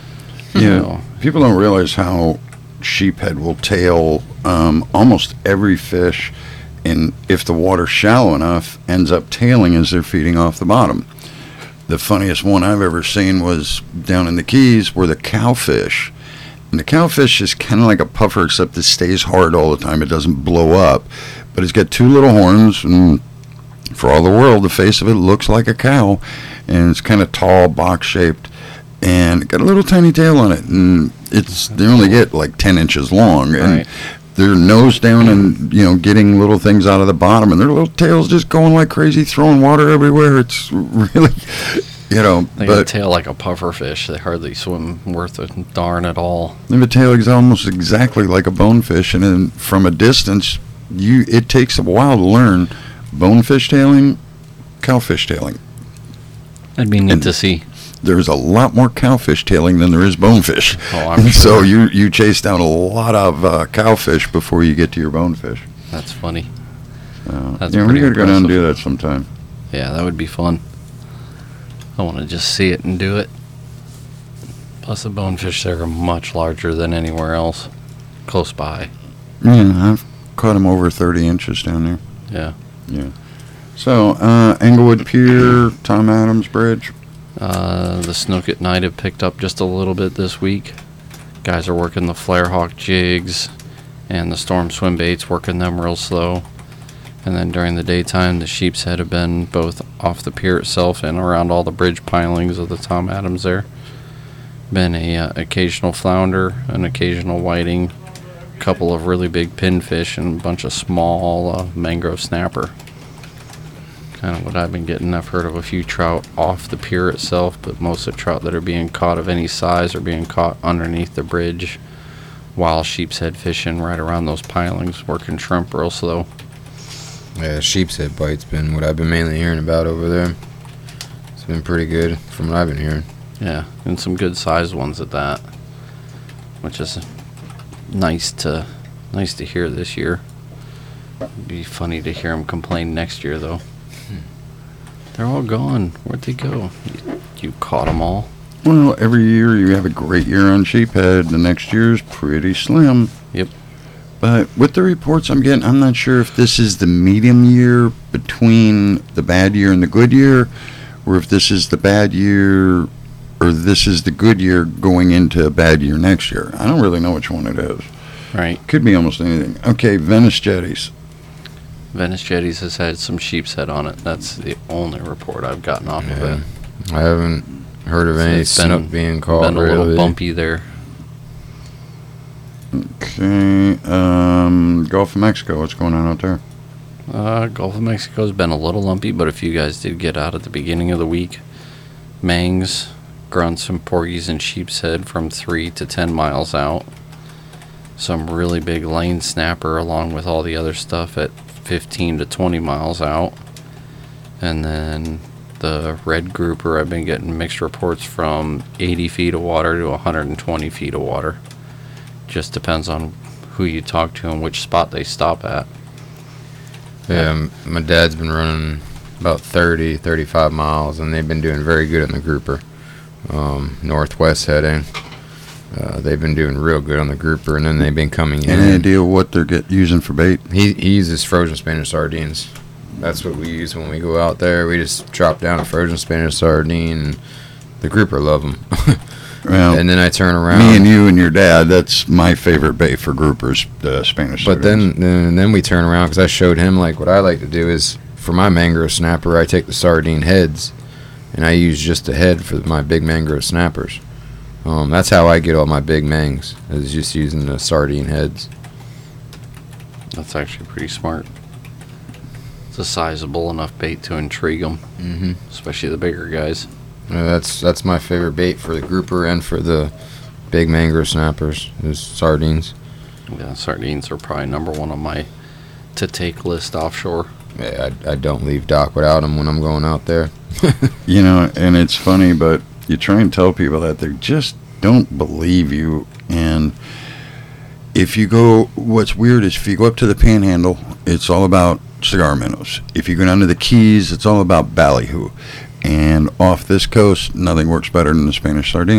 Yeah, So, people don't realize how sheephead will tail um, almost every fish, and if the water's shallow enough, ends up tailing as they're feeding off the bottom. The funniest one I've ever seen was down in the Keys, where the cowfish, and the cowfish is kind of like a puffer, except it stays hard all the time. It doesn't blow up, but it's got two little horns, and for all the world, the face of it looks like a cow, and it's kind of tall, box-shaped, and got a little tiny tail on it, and it's they only get like ten inches long, and Right. they're nose down and, you know, getting little things out of the bottom, and their little tails just going like crazy, throwing water everywhere. It's really, you know, they got a but tail like a puffer fish. They hardly swim worth a darn at all. the tail is almost exactly like a bonefish, and then from a distance, you it takes a while to learn bonefish tailing, cowfish tailing. That'd be neat And- to see. There's a lot more cowfish tailing than there is bonefish. Oh, I'm So sure. you you chase down a lot of uh, cowfish before you get to your bonefish. That's funny. Uh, That's yeah, we pretty gotta go down and impressive. do that sometime. Yeah, that would be fun. I want to just see it and do it. Plus, the bonefish there are much larger than anywhere else close by. Yeah, I've caught them over thirty inches down there. Yeah. Yeah. So, uh, Englewood Pier, Tom Adams Bridge. Uh, the snook at night have picked up just a little bit this week. Guys are working the flare hawk jigs and the storm swim baits, working them real slow. And then during the daytime, the sheep's head have been both off the pier itself and around all the bridge pilings of the Tom Adams there. Been a uh, occasional flounder, an occasional whiting, a couple of really big pinfish, and a bunch of small uh, mangrove snapper. Kind of what I've been getting. I've heard of a few trout off the pier itself, but most of the trout that are being caught of any size are being caught underneath the bridge while sheep's head fishing right around those pilings, working shrimp real slow. Yeah, sheep's head bite's been what I've been mainly hearing about over there. It's been pretty good from what I've been hearing. Yeah, and some good sized ones at that, which is nice to nice to hear this year. It'd be funny to hear them complain next year, though. They're all gone. Where'd they go? You, you caught them all. Well, every year you have a great year on sheephead. The next year's pretty slim. Yep. But with the reports I'm getting, I'm not sure if this is the medium year between the bad year and the good year, or if this is the bad year, or this is the good year going into a bad year next year. I don't really know which one it is. Right. Could be almost anything. Okay, Venice Jetties. Venice Jetties has had some sheep's head on it. That's the only report I've gotten off of Yeah. it. I haven't heard of any It's been- snook being caught. Been a really. little bumpy there. Okay, um, Gulf of Mexico. What's going on out there? Uh, Gulf of Mexico's been a little lumpy, but a few guys did get out at the beginning of the week. Mangs, grunts, and porgies and sheep's head from three to ten miles out. Some really big lane snapper along with all the other stuff at fifteen to twenty miles out. And then the red grouper, I've been getting mixed reports from eighty feet of water to one hundred twenty feet of water. Just depends on who you talk to and which spot they stop at. Yeah, m- my dad's been running about thirty, thirty-five miles, and they've been doing very good on the grouper. Um, northwest heading. Uh, they've been doing real good on the grouper, and then they've been coming in. Any idea what they're get using for bait? He, he uses frozen Spanish sardines. That's what we use when we go out there. We just drop down a frozen Spanish sardine, and the grouper love them. Well, And then I turn around. me and you and your dad, that's my favorite bait for groupers, the Spanish But sardines. then, then then we turn around because I showed him like what I like to do is for my mangrove snapper I take the sardine heads, and I use just the head for my big mangrove snappers. Um, that's how I get all my big mangs is just using the sardine heads. That's actually pretty smart. It's a sizable enough bait to intrigue them, Mm-hmm. especially the bigger guys. Uh, that's that's my favorite bait for the grouper and for the big mangrove snappers is sardines. Yeah, sardines are probably number one on my to take list offshore. Yeah, I, I don't leave dock without them when I'm going out there. You know, and it's funny, but you try and tell people that they just don't believe you. And if you go, what's weird is if you go up to the Panhandle, it's all about cigar minnows. If you go down to the Keys, it's all about ballyhoo. And off this coast, nothing works better than the Spanish sardines.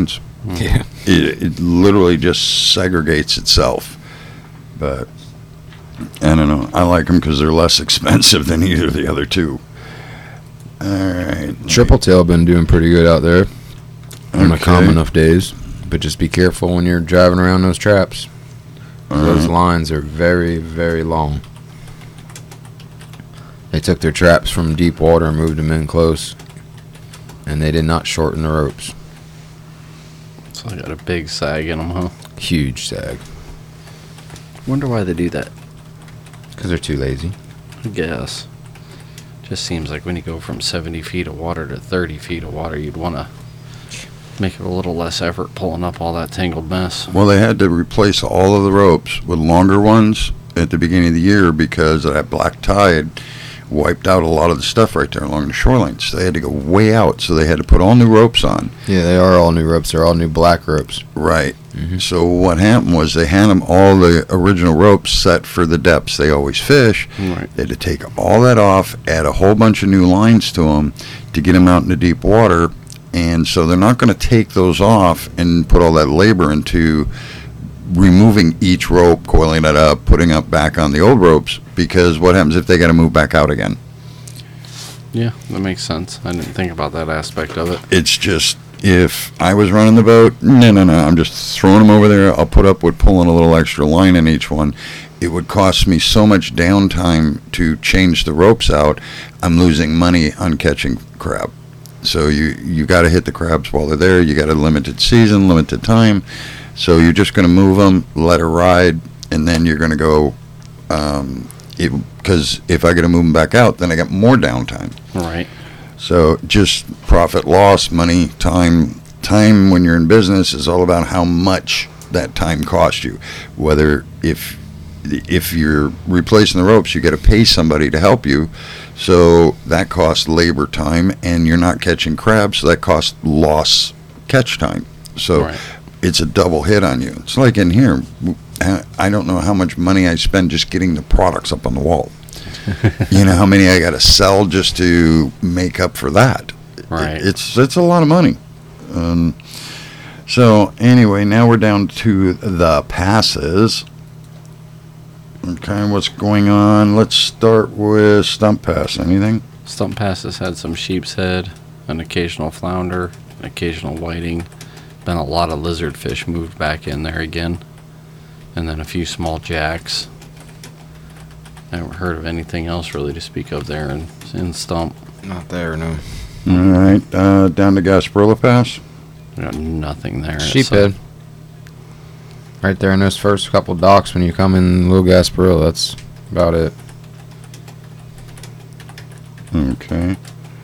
Yeah. It, it literally just segregates itself. But I don't know. I like them because they're less expensive than either of the other two. All right. Triple tail been doing pretty good out there on the Okay. calm enough days, but just be careful when you're driving around those traps. Those Alright. lines are very, very long. They took their traps from deep water and moved them in close, and they did not shorten the ropes. So I got a big sag in them, huh? Huge sag, Wonder why they do that. because they're too lazy. I guess. Just seems like when you go from seventy feet of water to thirty feet of water, you'd want to make it a little less effort pulling up all that tangled mess. Well, they had to replace all of the ropes with longer ones at the beginning of the year because of that black tide wiped out a lot of the stuff right there along the shoreline. So they had to go way out. So they had to put all new ropes on. Yeah, they are all new ropes. They're all new black ropes. Right. Mhm. So what happened was they had them all the original ropes set for the depths they always fish. Right. They had to take all that off, add a whole bunch of new lines to them to get them out into deep water. And so they're not going to take those off and put all that labor into removing each rope, coiling it up, putting up back on the old ropes, because what happens if they got to move back out again? Yeah, that makes sense. I didn't think about that aspect of it. It's just, if I was running the boat, no, no, no, I'm just throwing them over there. I'll put up with pulling a little extra line in each one. It would cost me so much downtime to change the ropes out. I'm losing money on catching crab. So you you got to hit the crabs while they're there. You got a limited season, limited time. So you're just going to move them, let her ride, and then you're going to go. Um, because if I got to move them back out, then I got more downtime. Right. So just profit loss, money, time. Time when you're in business is all about how much that time costs you. Whether if if you're replacing the ropes, you got to pay somebody to help you. So that costs labor time, and you're not catching crabs, so that costs loss catch time. So Right. it's a double hit on you. It's like in here. I don't know how much money I spend just getting the products up on the wall. You know how many I got to sell just to make up for that. Right. It's it's a lot of money. Um, so anyway, now we're down to the passes. Okay, what's going on? Let's start with stump pass. Anything? Stump Pass has had some sheep's head, an occasional flounder, an occasional whiting. Been a lot of lizard fish moved back in there again. And then a few small jacks. I haven't heard of anything else really to speak of there in, in Stump. Not there, no. All right, uh, down to Gasparilla Pass. We got nothing there. Sheephead. Right there in those first couple docks when you come in Little Gasparilla, that's about it. Okay.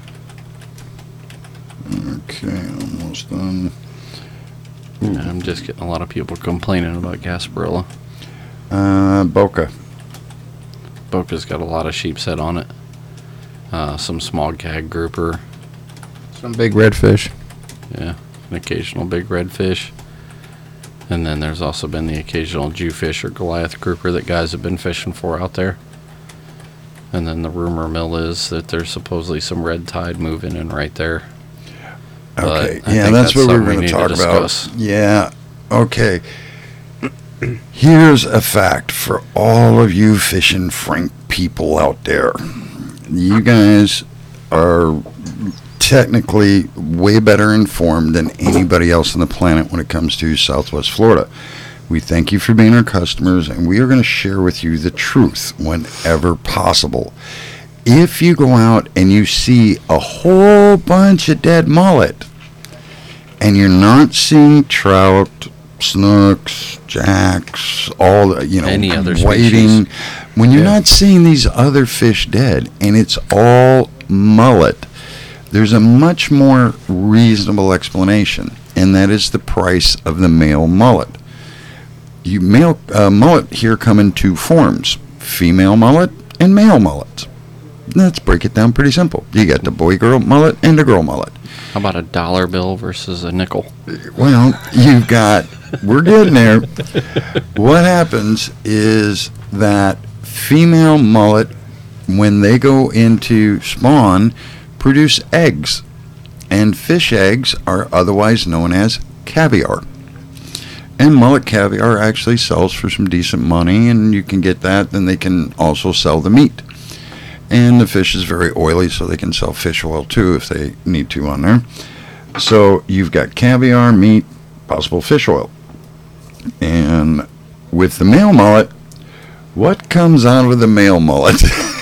Okay, almost done. So, yeah, I'm just getting a lot of people complaining about Gasparilla. Uh, Boca. Boca's got a lot of sheep's head on it. Uh, some small gag grouper. Some big redfish. Yeah, an occasional big redfish. And then there's also been the occasional Jewfish or Goliath grouper that guys have been fishing for out there. And then the rumor mill is that there's supposedly some red tide moving in right there. But Okay, I yeah, think that's that's what we something were we going need to to talk about. discuss. Yeah, okay. Here's a fact for all of you fishing frank people out there. You guys are technically way better informed than anybody else on the planet when it comes to Southwest Florida. We thank you for being our customers, and we are going to share with you the truth whenever possible. If you go out and you see a whole bunch of dead mullet, and you're not seeing trout, snooks, jacks, all the, you know, Any other whiting, species. when you're Yeah. not seeing these other fish dead, and it's all mullet, there's a much more reasonable explanation, and that is the price of the male mullet. You male uh, mullet here come in two forms: female mullet and male mullet. Let's break it down pretty simple. You got the boy-girl mullet and the girl mullet. How about a dollar bill versus a nickel? Well, you've got, we're getting there. What happens is that female mullet, when they go into spawn, produce eggs. And fish eggs are otherwise known as caviar. And mullet caviar actually sells for some decent money, and you can get that, then they can also sell the meat. And the fish is very oily, so they can sell fish oil too if they need to on there. So you've got caviar, meat, possible fish oil. And with the male mullet, what comes out of the male mullet?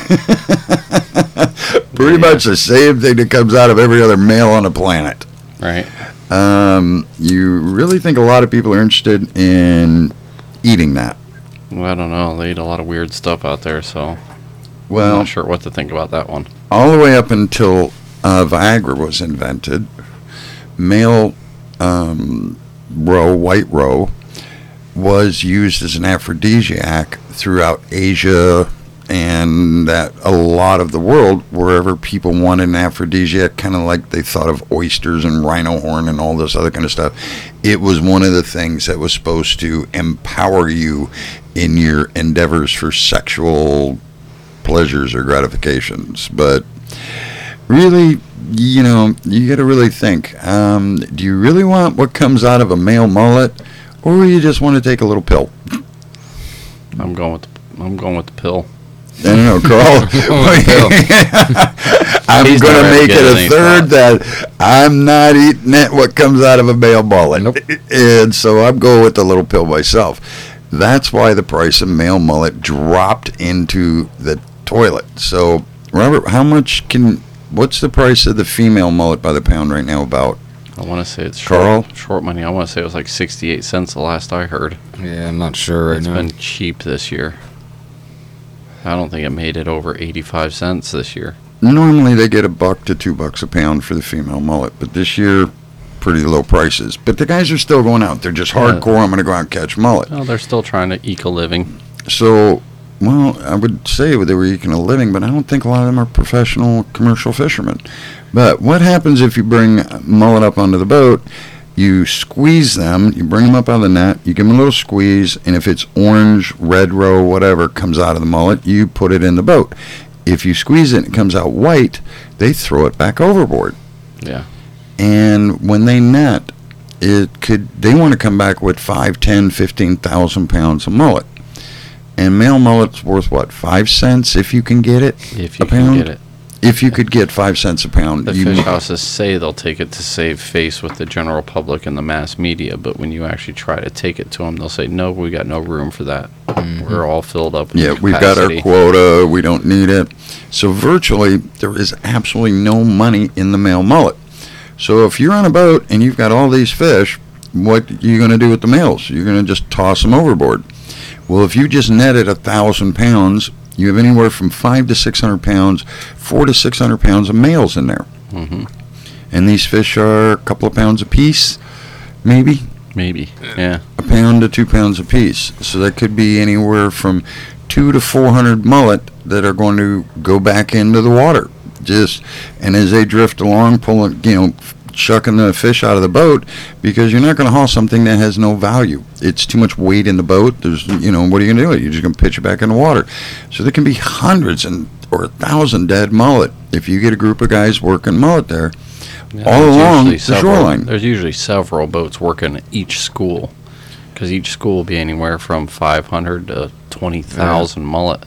Pretty Yeah. much the same thing that comes out of every other male on the planet. Right. Um, you really think a lot of people are interested in eating that? Well, I don't know. They eat a lot of weird stuff out there, so I'm Well, not sure what to think about that one. all the way up until uh, Viagra was invented, male um, roe, white roe, was used as an aphrodisiac throughout Asia and that a lot of the world, wherever people wanted an aphrodisiac, kind of like they thought of oysters and rhino horn and all this other kind of stuff. It was one of the things that was supposed to empower you in your endeavors for sexual pleasures or gratifications. But really, you know, you got to really think. Um, do you really want what comes out of a male mullet, or you just want to take a little pill? I'm going with the, I'm going with the pill. I don't know, Carl. I'm He's going to never make get it a any third thought. that I'm not eating it what comes out of a male mullet. Nope. And so I'm going with the little pill myself. That's why the price of male mullet dropped into the toilet. So, Robert, how much can, what's the price of the female mullet by the pound right now about? I want to say it's Carl? short, short money. I want to say it was like sixty-eight cents the last I heard. Yeah, I'm not sure right It's now. been cheap this year. I don't think it made it over eighty-five cents this year. Normally they get a buck to two bucks a pound for the female mullet, but this year, pretty low prices. But the guys are still going out. They're just Yeah. hardcore. I'm going to go out and catch mullet. Well, they're still trying to eke a living. So, well, I would say they were eking a living, but I don't think a lot of them are professional commercial fishermen. But what happens if you bring mullet up onto the boat? You squeeze them, you bring them up out of the net, you give them a little squeeze, and if it's orange, red roe, whatever comes out of the mullet, you put it in the boat. If you squeeze it and it comes out white, they throw it back overboard. Yeah. And when they net, it could they want to come back with five, ten, fifteen thousand pounds of mullet. And male mullet's worth what, five cents if you can get it? If you a can pound? get it. If you could get five cents a pound, The you fish houses say they'll take it to save face with the general public and the mass media, but when you actually try to take it to them, they'll say, no, we got no room for that. We're all filled up with yeah, we've got our capacity." quota. We don't need it. So virtually, there is absolutely no money in the male mullet. So if you're on a boat and you've got all these fish, what are you going to do with the males? You're going to just toss them overboard. Well, if you just netted a thousand pounds, you have anywhere from five to six hundred pounds, four to six hundred pounds of males in there. Mhm. And these fish are a couple of pounds apiece, maybe Maybe. Yeah. a pound to two pounds apiece. So that could be anywhere from two to four hundred mullet that are going to go back into the water. Just and as they drift along, pulling, you know, chucking the fish out of the boat, because you're not going to haul something that has no value. It's too much weight in the boat. There's, you know, what are you going to do? You're just going to pitch it back in the water. So there can be hundreds and or a thousand dead mullet if you get a group of guys working mullet there. Yeah, All there's along usually the several- shoreline. There's usually several boats working at each school, because each school will be anywhere from five hundred to twenty thousand mullet.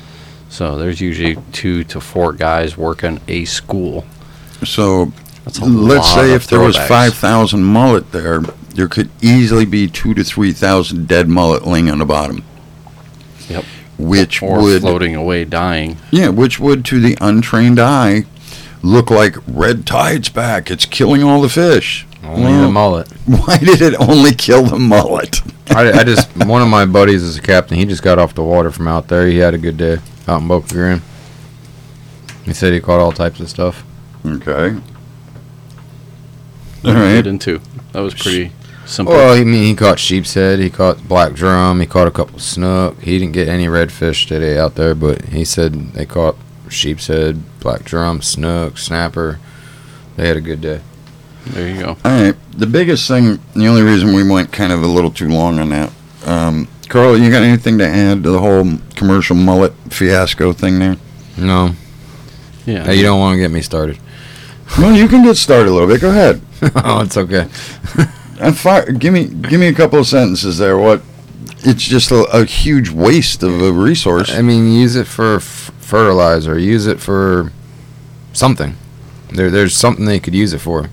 So there's usually two to four guys working a school. So That's a let's lot say of if there was throwbacks. five thousand mullet there, there could easily be two to three thousand dead mullet laying on the bottom. Yep. Which Or would, floating away, dying. yeah, which would to the untrained eye look like red tide's back. It's killing all the fish. Only Well, the mullet. Why did it only kill the mullet? I, I just one of my buddies is a captain. He just got off the water from out there. He had a good day out in Boca Grande. He said he caught all types of stuff. Okay. All All right. Get into. That was pretty simple. Well, I mean, he caught sheep's head. He caught black drum. He caught a couple snook. He didn't get any redfish today out there, but he said they caught sheep's head, black drum, snook, snapper. They had a good day. There you go. All right. The biggest thing, the only reason we went kind of a little too long on that, um, Carl, you got anything to add to the whole commercial mullet fiasco thing there? No, Yeah. hey, you don't want to get me started. Well, you can get started a little bit. Go ahead. Oh, it's okay. and fire, give me give me a couple of sentences there. What? It's just a, a huge waste of a resource. I mean, use it for f- fertilizer. Use it for something. There, there's something they could use it for.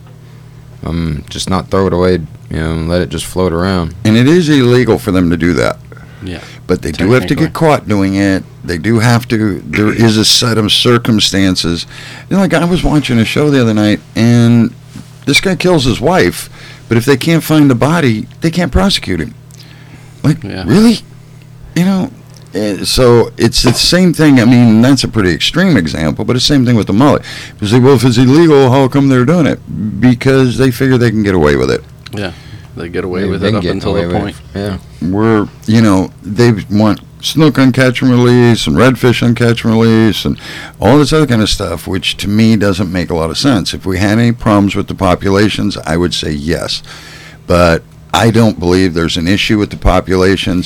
Um, just not throw it away. You know, and let it just float around. And it is illegal for them to do that. Yeah. But they do have to get caught doing it. They do have to. There is a set of circumstances. You know, like I was watching a show the other night, and this guy kills his wife, but if they can't find the body, they can't prosecute him. Like, Yeah. really? You know, eh, so it's the same thing. I mean, that's a pretty extreme example, but it's the same thing with the mullet. You say, well, if it's illegal, how come they're doing it? Because they figure they can get away with it. Yeah. They get away They've with been it up getting until away the with point. it. Yeah. We're, you know, they want snook on catch and release and redfish on catch and release and all this other kind of stuff, which to me doesn't make a lot of sense. If we had any problems with the populations, I would say yes. But I don't believe there's an issue with the populations.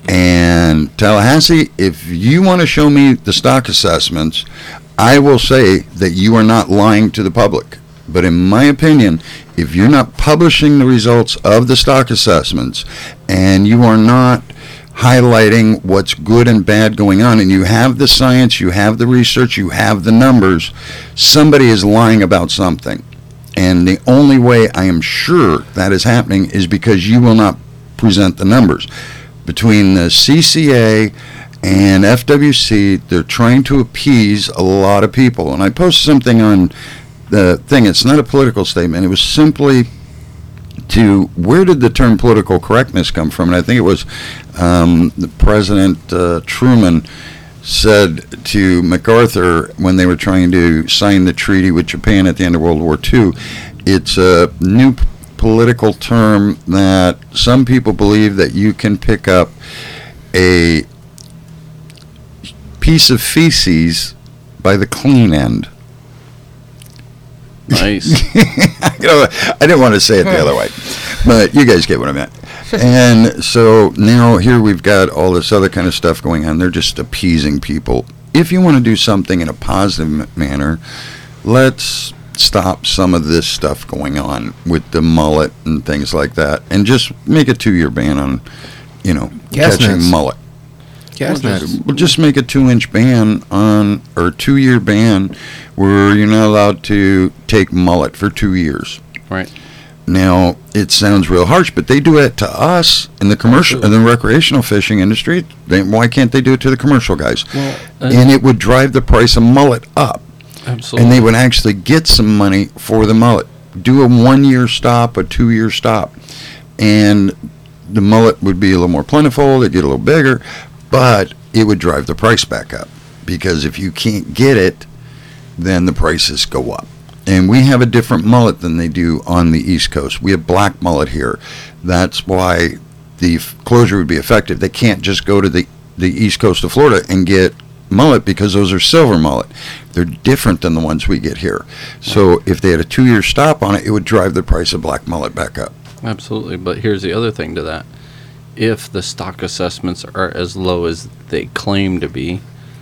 And Tallahassee, if you want to show me the stock assessments, I will say that you are not lying to the public. But in my opinion, if you're not publishing the results of the stock assessments and you are not highlighting what's good and bad going on, and you have the science, you have the research, you have the numbers, somebody is lying about something. And the only way I am sure that is happening is because you will not present the numbers. Between the C C A and F W C, they're trying to appease a lot of people. And I posted something on the thing. It's not a political statement. It was simply to, where did the term political correctness come from? And I think it was um, the President uh, Truman said to MacArthur when they were trying to sign the treaty with Japan at the end of World War Two, it's a new p- political term that some people believe that you can pick up a piece of feces by the clean end. Nice. You know, I didn't want to say it the other way, but you guys get what I meant. And so now here we've got all this other kind of stuff going on. They're just appeasing people. If you want to do something in a positive m- manner, let's stop some of this stuff going on with the mullet and things like that, and just make a two-year ban on, you know, Gas catching nets. mullet. Gas We'll nets. just, we'll just make a two-inch ban on, or two-year ban, where you're not allowed to take mullet for two years. Right. Now, it sounds real harsh, but they do it to us in the commercial, in the recreational fishing industry. They, why can't they do it to the commercial guys? Well, uh, And it would drive the price of mullet up, absolutely. and they would actually get some money for the mullet. Do a one-year stop, a two-year stop, and the mullet would be a little more plentiful. They'd get a little bigger, but it would drive the price back up, because if you can't get it, then the prices go up. And we have a different mullet than they do on the East Coast. We have black mullet here. That's why the f- closure would be effective. They can't just go to the, the East Coast of Florida and get mullet, because those are silver mullet. They're different than the ones we get here. So if they had a two-year stop on it, it would drive the price of black mullet back up. Absolutely. But here's the other thing to that. If the stock assessments are as low as they claim to be,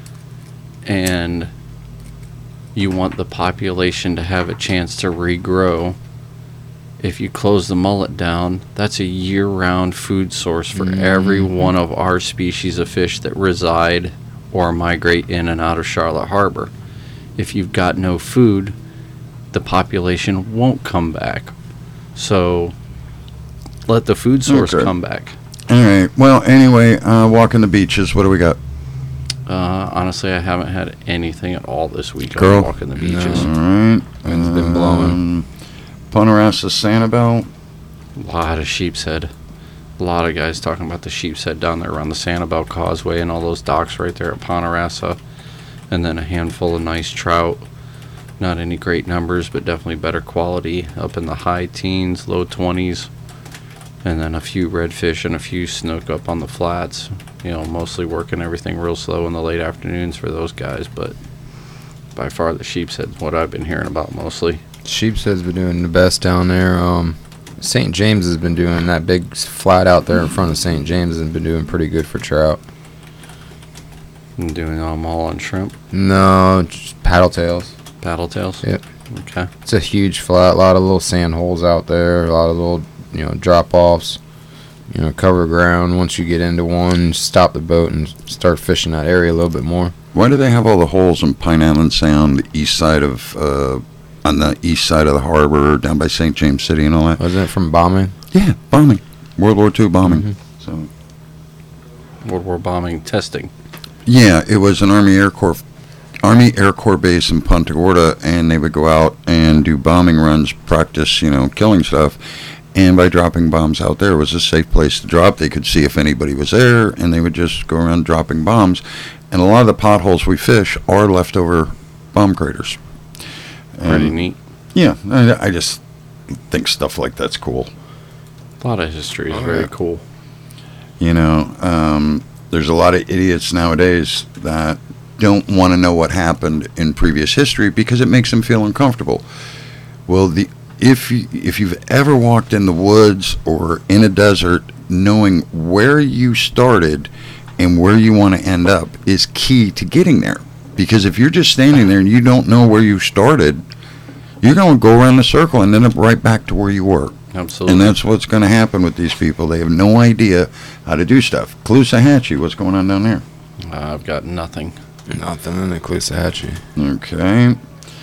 and you want the population to have a chance to regrow, if you close the mullet down, that's a year-round food source for every one of our species of fish that reside or migrate in and out of Charlotte Harbor. If you've got no food, the population won't come back. So let the food source Okay. come back. All right. Well, anyway, uh, walking the beaches. What do we got? Uh, honestly, I haven't had anything at all this week. Girl? I'm walking the beaches. All right. Wind's been blowing. Um, Ponderosa, Sanibel. A lot of sheep's head. A lot of guys talking about the sheep's head down there around the Sanibel Causeway and all those docks right there at Ponderosa. And then a handful of nice trout. Not any great numbers, but definitely better quality. Up in the high teens, low twenties. And then a few redfish and a few snook up on the flats. You know, mostly working everything real slow in the late afternoons for those guys. But by far the sheep's head's what I've been hearing about mostly. Sheepshead's been doing the best down there. Um, Saint James has been doing that big s- flat out there in front of Saint James has been doing pretty good for trout. I'm doing them all on shrimp. No, just paddle tails. Paddle tails? Yep. Okay. It's a huge flat, a lot of little sand holes out there, a lot of little you know, drop offs, you know, cover ground. Once you get into one, stop the boat and start fishing that area a little bit more. Why do they have all the holes in Pine Island Sound, the east side of, uh, on the east side of the harbor, down by Saint James City and all that? Wasn't it from bombing? Yeah, bombing. World War Two bombing. Mm-hmm. So. World War bombing testing. Yeah, it was an Army Air Corps Army Air Corps base in Punta Gorda, and they would go out and do bombing runs, practice, you know, killing stuff. And by dropping bombs out there, it was a safe place to drop. They could see if anybody was there, and they would just go around dropping bombs. And a lot of the potholes we fish are leftover bomb craters. Pretty And, neat. Yeah, I, I just think stuff like that's cool. A lot of history is Oh, very yeah. cool. You know, um, there's a lot of idiots nowadays that don't want to know what happened in previous history because it makes them feel uncomfortable. Well, the if you, if you've ever walked in the woods or in a desert, knowing where you started and where you want to end up is key to getting there. Because if you're just standing there and you don't know where you started, you're going to go around the circle and end up right back to where you were. Absolutely. And that's what's going to happen with these people. They have no idea how to do stuff. Caloosahatchee, what's going on down there? Uh, I've got nothing. Nothing in the Caloosahatchee. Okay.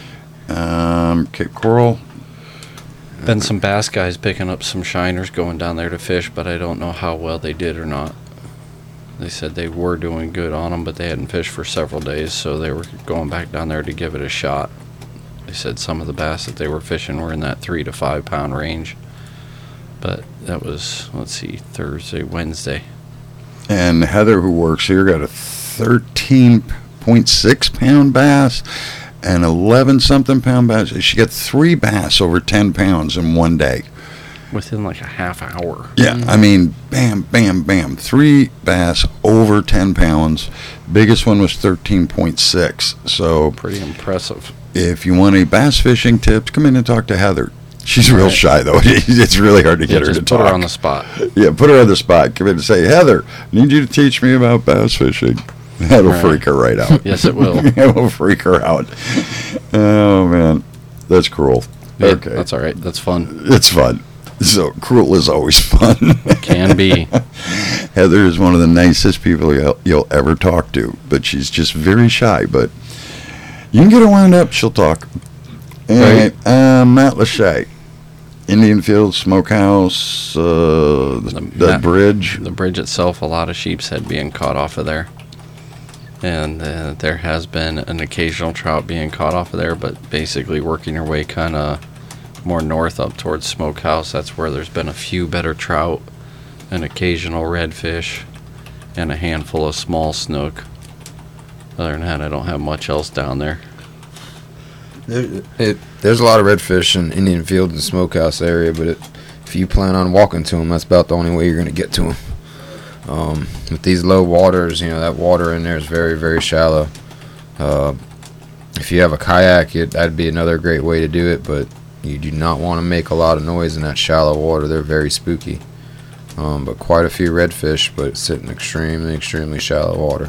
Um, Cape Coral. Been some bass guys picking up some shiners going down there to fish, but I don't know how well they did or not. They said they were doing good on them, but they hadn't fished for several days, so they were going back down there to give it a shot. They said some of the bass that they were fishing were in that three to five pound range. But that was, let's see, Thursday, Wednesday. And Heather, who works here, got a thirteen point six pound bass and eleven something pound bass. She got three bass over ten pounds in one day. Within like a half hour. Yeah, I mean, bam, bam, bam. Three bass over ten pounds. Biggest one was thirteen point six. So Pretty impressive. if you want any bass fishing tips, come in and talk to Heather. She's real Right. shy, though. It's really hard to Yeah, get her just to put talk. her on the spot. Yeah, put her on the spot. Come in and say, Heather, I need you to teach me about bass fishing. That'll Right. freak her right out. Yes, it will. It will freak her out. Oh, man. That's cruel. Yeah, Okay. That's all right. That's fun. It's fun. So, cruel is always fun. Can be. Heather is one of the nicest people you'll, you'll ever talk to, but she's just very shy. But you can get her wound up, she'll talk. All right. Uh, Matt Lachey, Indian Field Smokehouse, uh, the, The the Matt- bridge. The bridge itself, a lot of sheep's head being caught off of there. And uh, there has been an occasional trout being caught off of there, but basically working your way kind of more north up towards Smokehouse. That's where there's been a few better trout, an occasional redfish, and a handful of small snook. Other than that, I don't have much else down there. There, it, there's a lot of redfish in Indian Fields and Smokehouse area, but it, if you plan on walking to them, that's about the only way you're going to get to them. Um, with these low waters, you know, that water in there is very, very shallow. Uh, if you have a kayak, it, that'd be another great way to do it, but you do not want to make a lot of noise in that shallow water. They're very spooky. Um, but quite a few redfish, but sit in extremely, extremely shallow water.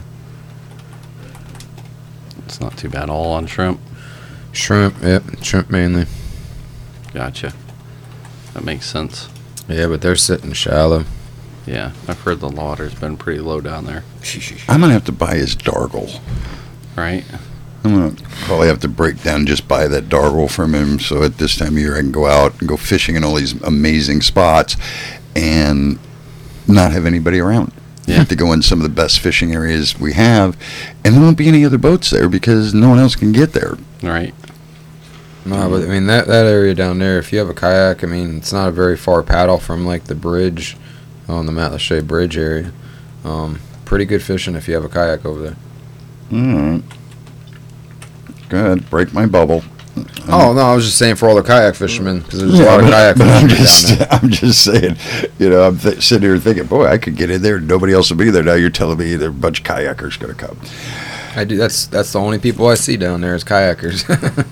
It's not too bad. All on shrimp. Shrimp, yep, shrimp mainly. Gotcha. That makes sense. Yeah, but they're sitting shallow. Yeah, I've heard the water's been pretty low down there. I'm going to have to buy his dargle. Right? I'm going to probably have to break down, just buy that dargle from him, so at this time of year I can go out and go fishing in all these amazing spots and not have anybody around. You Yeah. have to go in some of the best fishing areas we have, and there won't be any other boats there because no one else can get there. Right. No, but I mean that that area down there. If you have a kayak, I mean it's not a very far paddle from like the bridge, on the Matt Lachey Bridge area. Um, pretty good fishing if you have a kayak over there. All right. Go ahead, break my bubble. Oh no, I was just saying for all the kayak fishermen because there's a Yeah, lot of but- kayak but I'm fishermen just, down there. I'm just saying, you know, I'm th- sitting here thinking, boy, I could get in there and nobody else will be there. Now you're telling me there are a bunch of kayakers going to come. I do. That's that's the only people I see down there is kayakers.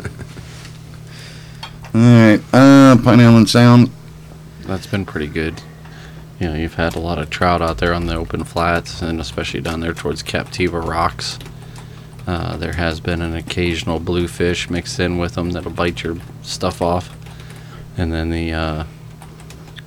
All right, uh, Pine Island Sound. That's been pretty good. You know, you've had a lot of trout out there on the open flats, and especially down there towards Captiva Rocks. Uh, there has been an occasional bluefish mixed in with them that'll bite your stuff off. And then the uh,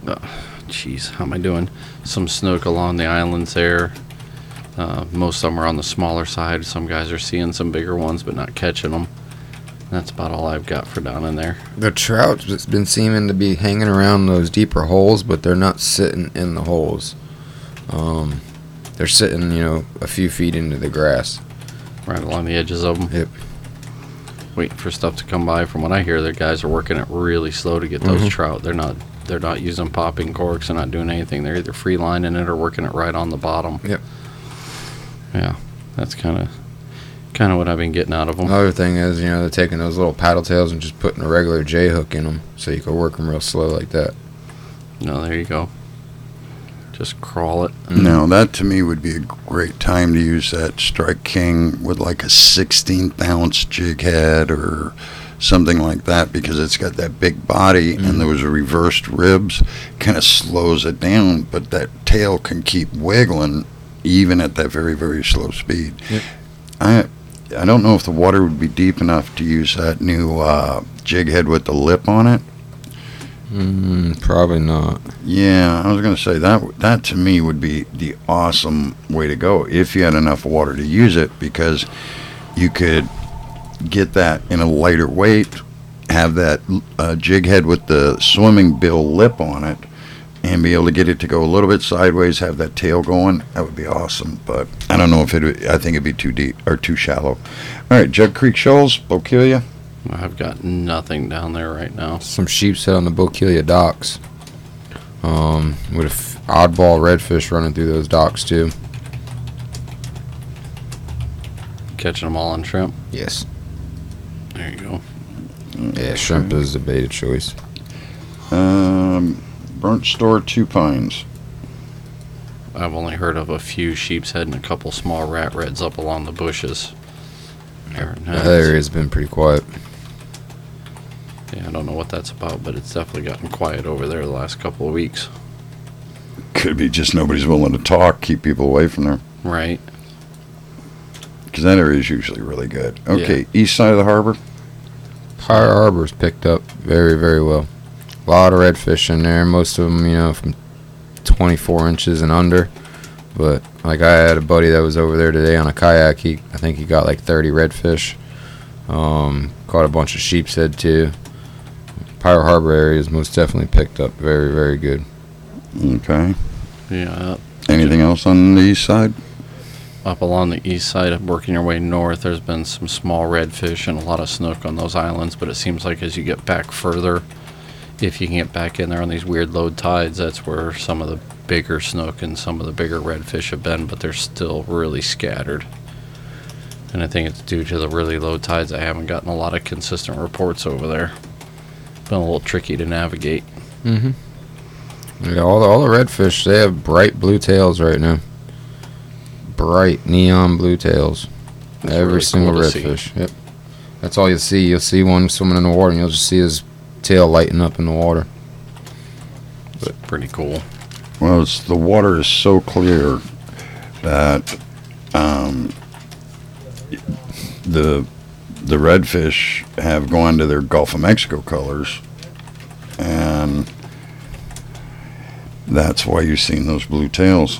Jeez, how am I doing? Some snook along the islands there. Uh, most of them are on the smaller side. Some guys are seeing some bigger ones, but not catching them. That's about all I've got for down in there. The trout's just been seeming to be hanging around those deeper holes, but they're not sitting in the holes. Um, they're sitting, you know, a few feet into the grass. Right along the edges of them. Yep. Waiting for stuff to come by. From what I hear, the guys are working it really slow to get those Mhm. trout. They're not they're not using popping corks. They're not doing anything. They're either free lining it or working it right on the bottom. Yep. Yeah, that's kind of kind of what I've been getting out of them. Another thing is, you know, they're taking those little paddle tails and just putting a regular J hook in them, so you can work them real slow like that. No, there you go. Just crawl it. Now, that to me would be a great time to use that Strike King with like a sixteenth ounce jig head or something like that, because it's got that big body Mhm. and those reversed ribs, kind of slows it down, but that tail can keep wiggling even at that very, very slow speed. Yep. I I don't know if the water would be deep enough to use that new uh, jig head with the lip on it. Mm, probably not. Yeah, I was going to say that that to me would be the awesome way to go if you had enough water to use it, because you could get that in a lighter weight, have that uh, jig head with the swimming bill lip on it, and be able to get it to go a little bit sideways, have that tail going. That would be awesome, but I don't know if it would, I think it'd be too deep or too shallow. All right, Jug Creek Shoals, Bokeelia. I've got nothing down there right now. Some sheepshead on the Bokeelia docks. Um, with a f- oddball redfish running through those docks too. Catching them all on shrimp. Yes. There you go. Yeah, shrimp is the beta choice. Um, Burnt Store, Two Pines. I've only heard of a few sheep's head and a couple small rat reds up along the bushes. There, That area's been pretty quiet. Yeah, I don't know what that's about, but it's definitely gotten quiet over there the last couple of weeks. Could be just nobody's willing to talk, keep people away from there. Right. Because that area is usually really good. Okay, east side of the harbor. Fire Harbor's picked up very, very well. A lot of redfish in there. Most of them, you know, from twenty-four inches and under. But like I had a buddy that was over there today on a kayak. He, I think he got like thirty redfish. Um, caught a bunch of sheep's head too. Pirate Harbor area is most definitely picked up very, very good. Okay. Yeah. Anything else on the east side? Up along the east side, of working your way north, there's been some small redfish and a lot of snook on those islands, but it seems like as you get back further, if you can get back in there on these weird low tides, that's where some of the bigger snook and some of the bigger redfish have been, but they're still really scattered. And I think it's due to the really low tides. I haven't gotten a lot of consistent reports over there. Been a little tricky to navigate. Mm-hmm. Yeah, all the, all the redfish, they have bright blue tails right now. Bright neon blue tails. That's Every really single cool to see. redfish. Yep. That's all you'll see. You'll see one swimming in the water, and you'll just see his tail lighting up in the water. It's pretty cool. Well, it's, the water is so clear that um, the the redfish have gone to their Gulf of Mexico colors, and that's why you've seen those blue tails.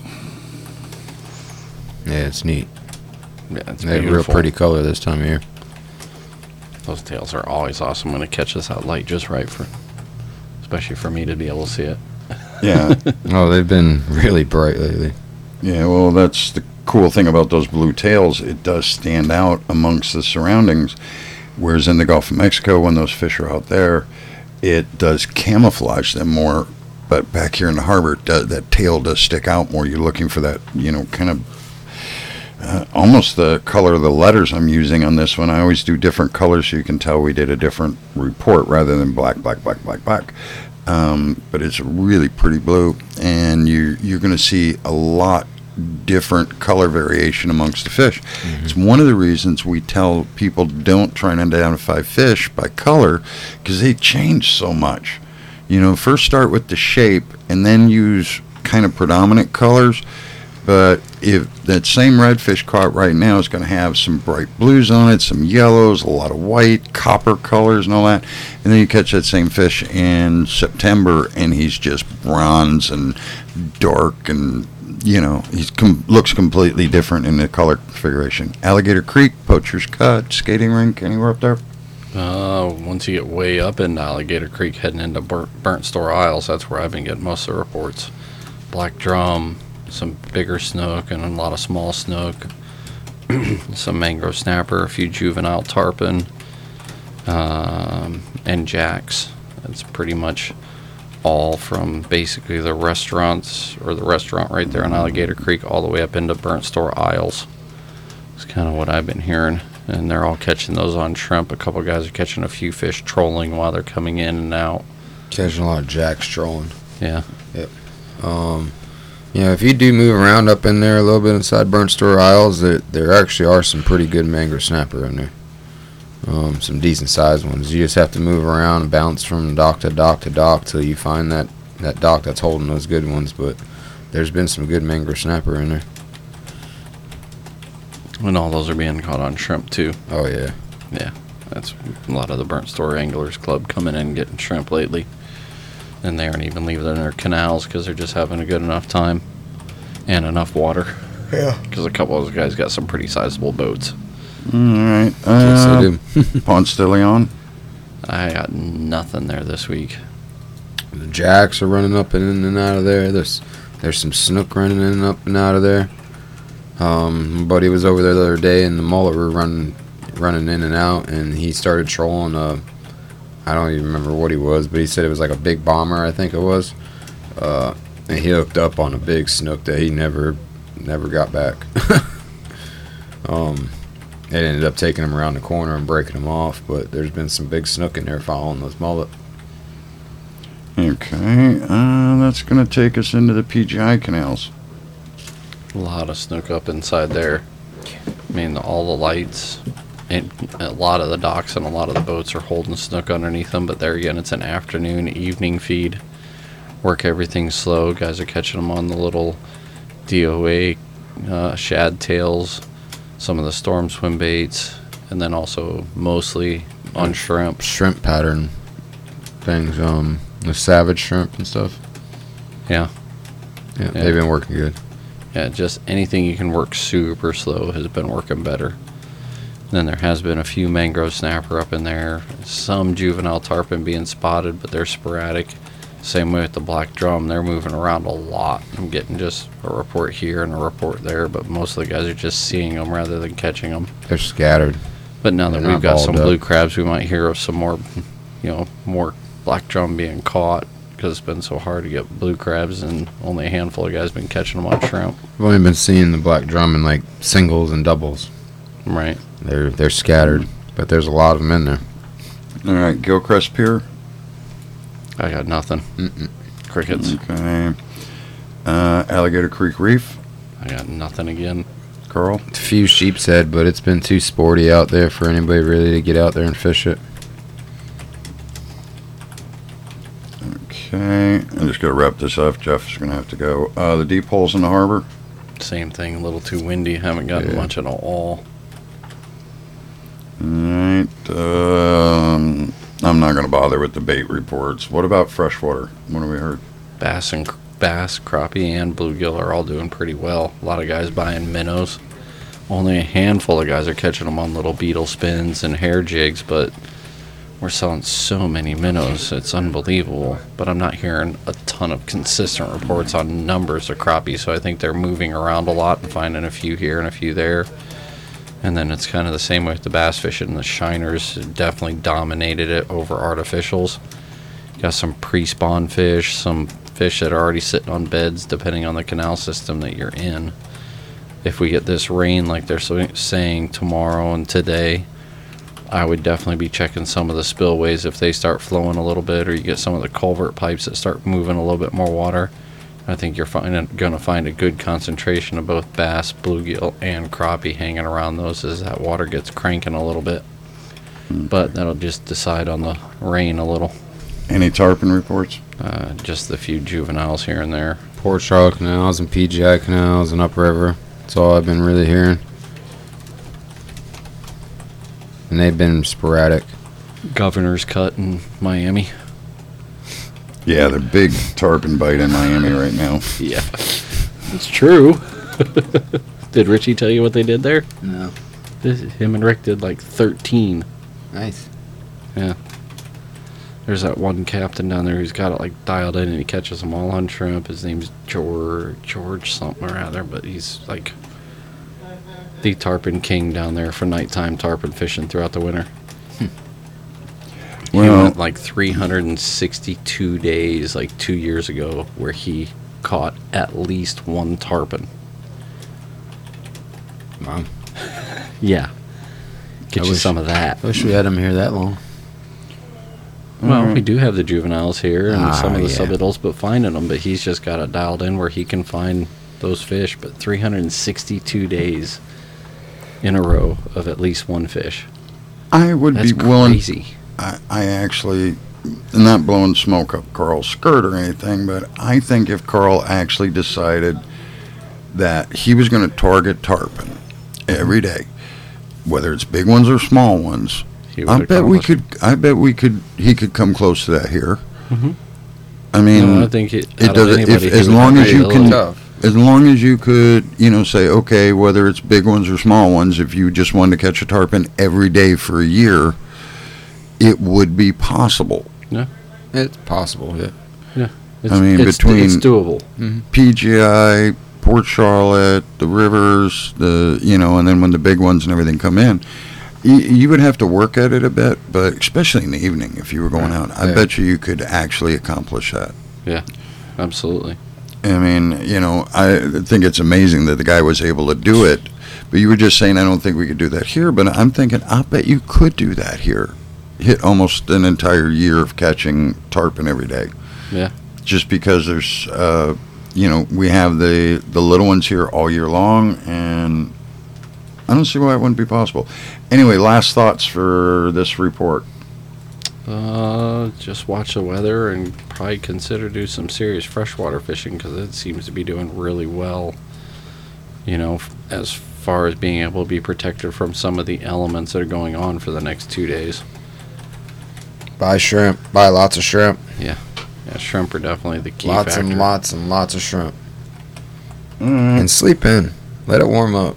Yeah, it's neat. Yeah, it's They have beautiful. real pretty color this time of year. Those tails are always awesome when it catches that light just right for, especially for me to be able to see it. Yeah, Oh, they've been really bright lately. yeah. Well, that's the cool thing about those blue tails. It does stand out amongst the surroundings. Whereas in the Gulf of Mexico, when those fish are out there, it does camouflage them more. But back here in the harbor, it does, that tail does stick out more. You're looking for that, you know, kind of uh, almost the color of the letters I'm using on this one. I always do different colors so you can tell we did a different report rather than black, black, black, black, black. Um, but it's really pretty blue, and you, you're going to see a lot different color variation amongst the fish. Mm-hmm. It's one of the reasons we tell people don't try and identify fish by color, because they change so much. You know, first start with the shape and then use kind of predominant colors. But if that same redfish caught right now is going to have some bright blues on it, some yellows, a lot of white, copper colors and all that, and then you catch that same fish in September and he's just bronze and dark, and you know, he com- looks completely different in the color configuration. Alligator Creek, Poacher's Cut, skating rink, anywhere up there? Uh, once you get way up into Alligator Creek, heading into Burnt, Burnt Store Isles, that's where I've been getting most of the reports. Black drum, some bigger snook, and a lot of small snook. Some mangrove snapper, a few juvenile tarpon, um, and jacks. That's pretty much all from basically the restaurants, or the restaurant right there on Alligator Creek, all the way up into Burnt Store Isles. It's kind of what I've been hearing. And they're all catching those on shrimp. A couple guys are catching a few fish trolling while they're coming in and out. Catching a lot of jacks trolling. Yeah. Yep. Um, yeah, if you do move around up in there a little bit inside Burnt Store Isles, there, there actually are some pretty good mangrove snapper in there. Um, some decent sized ones. You just have to move around and bounce from dock to dock to dock till you find that, that dock that's holding those good ones. But there's been some good mangrove snapper in there. And all those are being caught on shrimp, too. Oh, yeah. Yeah. That's a lot of the Burnt Store Anglers Club coming in and getting shrimp lately. And they aren't even leaving their canals because they're just having a good enough time and enough water. Yeah. Because a couple of those guys got some pretty sizable boats. All right. Yes, Uh, they do. Ponce de Leon. I got nothing there this week. The jacks are running up and in and out of there. There's there's some snook running in and up and out of there. Um, my buddy was over there the other day, and the mullet were running, running in and out, and he started trolling. Uh, I don't even remember what he was, but he said it was like a big bomber, I think it was. Uh, and he hooked up on a big snook that he never, never got back. um, it ended up taking him around the corner and breaking him off, but there's been some big snook in there following those mullet. Okay, uh, that's going to take us into the P G I canals. A lot of snook up inside there. I mean, all the lights, and a lot of the docks and a lot of the boats are holding snook underneath them, but there again, it's an afternoon, evening feed. Work everything slow. Guys are catching them on the little D O A uh, shad tails, some of the storm swim baits, and then also mostly on shrimp. Shrimp pattern things, um, the savage shrimp and stuff. Yeah. Yeah, Yeah. they've been working good. Yeah, just anything you can work super slow has been working better. And then there has been a few mangrove snapper up in there. Some juvenile tarpon being spotted, but they're sporadic. Same way with the black drum. They're moving around a lot. I'm getting just a report here and a report there, but most of the guys are just seeing them rather than catching them. They're scattered. But now that They're we've not got some balled blue up. crabs, we might hear of some more, you know, more black drum being caught, because it's been so hard to get blue crabs, and only a handful of guys been catching them on shrimp. I've only been seeing the black drum in like singles and doubles. Right. They're they're scattered, but there's a lot of them in there. All right, Gilcrest Pier. I got nothing. Mm-mm. Crickets. Okay. Uh, Alligator Creek Reef. I got nothing again. Carl. A few sheep's head, but it's been too sporty out there for anybody really to get out there and fish it. Okay, I'm just going to wrap this up. Jeff's going to have to go. Uh, the deep holes in the harbor. Same thing, a little too windy. Haven't gotten Yeah. much at all. All right. Um, I'm not going to bother with the bait reports. What about freshwater? What have we heard? Bass and bass, crappie, and bluegill are all doing pretty well. A lot of guys buying minnows. Only a handful of guys are catching them on little beetle spins and hair jigs, but we're selling so many minnows. It's unbelievable. But I'm not hearing a ton of consistent reports on numbers of crappie, so I think they're moving around a lot and finding a few here and a few there. And then it's kind of the same way with the bass fishing. The shiners definitely dominated it over artificials. Got some pre-spawn fish, some fish that are already sitting on beds, depending on the canal system that you're in. If we get this rain like they're so- saying tomorrow and today, I would definitely be checking some of the spillways if they start flowing a little bit, or you get some of the culvert pipes that start moving a little bit more water. I think you're going to find a good concentration of both bass, bluegill, and crappie hanging around those as that water gets cranking a little bit. But that'll just decide on the rain a little. Any tarpon reports? Uh, just the few juveniles here and there. Port Charlotte canals and P G I canals and upriver. That's all I've been really hearing. And they've been sporadic. Governor's cut in Miami. Yeah, the big tarpon bite in Miami right now. Yeah, it's true. Did Richie tell you what they did there? No. This, him and Rick did like thirteen. Nice. Yeah. There's that one captain down there who's got it like dialed in and he catches them all on shrimp. His name's George, George something or other, but he's like the tarpon king down there for nighttime tarpon fishing throughout the winter. He Well- went like three hundred sixty-two days, like two years ago, where he caught at least one tarpon. Mom. Yeah. Get I you wish- some of that. I wish we had them here that long. Well, we do have the juveniles here and Ah, some of the yeah. sub-adults, but finding them. But he's just got it dialed in where he can find those fish. But three hundred sixty-two days in a row of at least one fish. I would That's be willing. crazy. I, I actually, not blowing smoke up Carl's skirt or anything, but I think if Carl actually decided that he was going to target tarpon every day, whether it's big ones or small ones, He I would bet we accomplish could. I bet we could. He could come close to that here. Mhm. I mean, No, I think it, it out of doesn't- anybody, if- he as would long be as you a can- little- Tough. as long as you could, you know, say, okay, whether it's big ones or small ones, if you just wanted to catch a tarpon every day for a year, it would be possible. It's possible, yeah. It's, I mean, it's, between- it's doable. P G I, Port Charlotte, the rivers, the, you know, and then when the big ones and everything come in, you, you would have to work at it a bit, but especially in the evening if you were going out, I Yeah. bet you you could actually accomplish that. Absolutely. I mean, you know, I think it's amazing that the guy was able to do it, but you were just saying, I don't think we could do that here, but I'm thinking, I bet you could do that here. Hit almost an entire year of catching tarpon every day. Yeah. Just because there's, uh, you know, we have the, the little ones here all year long, and I don't see why it wouldn't be possible. Anyway, last thoughts for this report. Uh, just watch the weather and probably consider do some serious freshwater fishing because it seems to be doing really well. You know, f- as far as being able to be protected from some of the elements that are going on for the next two days. Buy shrimp. Buy lots of shrimp. Yeah, shrimp are definitely the key Lots factor. and lots and lots of shrimp. Mm. And sleep in. Let it warm up.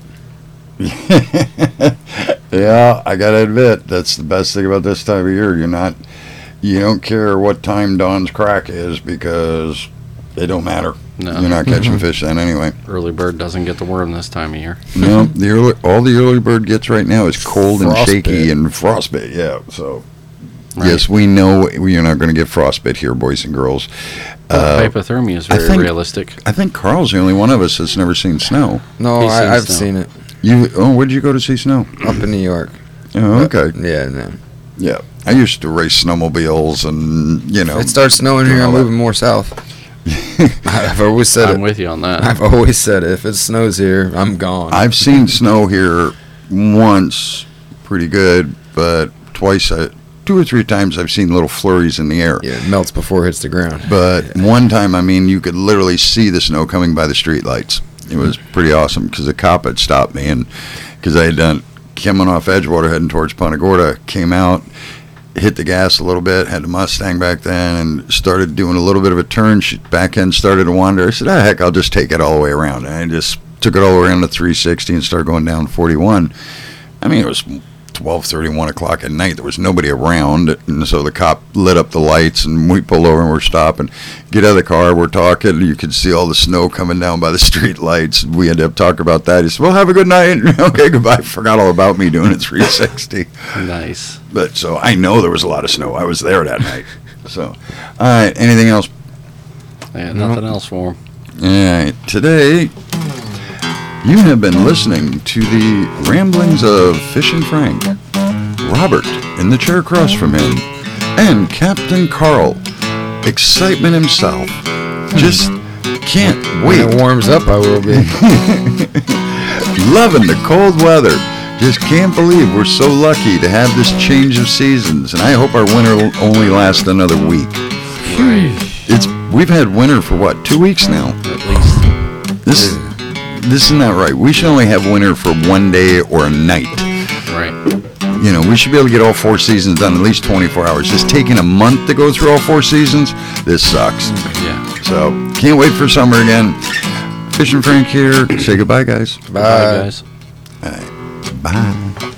Yeah, I gotta admit, that's the best thing about this time of year. You're not, you don't care what time dawn's crack is because it don't matter. No. You're not catching fish then anyway. Early bird doesn't get the worm this time of year. No, the early, all the early bird gets right now is cold and Frostbite. shaky and frostbite. Yeah, so Right. yes, we know we are not going to get frostbite here, boys and girls. Uh, Hypothermia is I very think- realistic. I think Carl's the only one of us that's never seen snow. No, He's seen I, I've snow. seen it. You oh, where'd you go to see snow? Up in New York. Oh, okay. Yeah, no. Yeah, I used to race snowmobiles, and you know, If it starts snowing here, I'm all that. moving more south. I've always said I'm it. with you on that. I've always said it. If it snows here, I'm gone. I've seen snow here once, pretty good, but twice, I, two or three times, I've seen little flurries in the air. yeah, it melts before it hits the ground. But one time, I mean, you could literally see the snow coming by the street lights. It was pretty awesome because the cop had stopped me, and because I had done coming off Edgewater heading towards Punta Gorda, came out, hit the gas a little bit, had the Mustang back then, and started doing a little bit of a turn. She, back end started to wander. I said, ah, heck, I'll just take it all the way around. And I just took it all the way around to three sixty and started going down forty-one. I mean, it was twelve thirty, one o'clock at night. There was nobody around, and so the cop lit up the lights, and we pull over and we're stopping. Get out of the car, we're talking. You could see all the snow coming down by the street lights. We ended up talking about that. He said, well, have a good night. Okay, goodbye. Forgot all about me doing it three sixty. Nice. But so I know there was a lot of snow. I was there that night. So, all right, anything else? Yeah, nothing else for him. All right, today you have been listening to the ramblings of Fishin' Frank, Robert in the chair across from him, and Captain Carl, excitement himself. Just can't When wait. it warms up, I will be. Loving the cold weather. Just can't believe we're so lucky to have this change of seasons, and I hope our winter will only last another week. Right. It's we've had winter for what, two weeks now. At least. This this is not right. We should only have winter for one day or a night. Right. You know, we should be able to get all four seasons done in at least twenty-four hours. Just taking a month to go through all four seasons, this sucks. Yeah. So, can't wait for summer again. Fishing Frank here. Say goodbye, guys. Bye. Bye, guys. All right. Bye.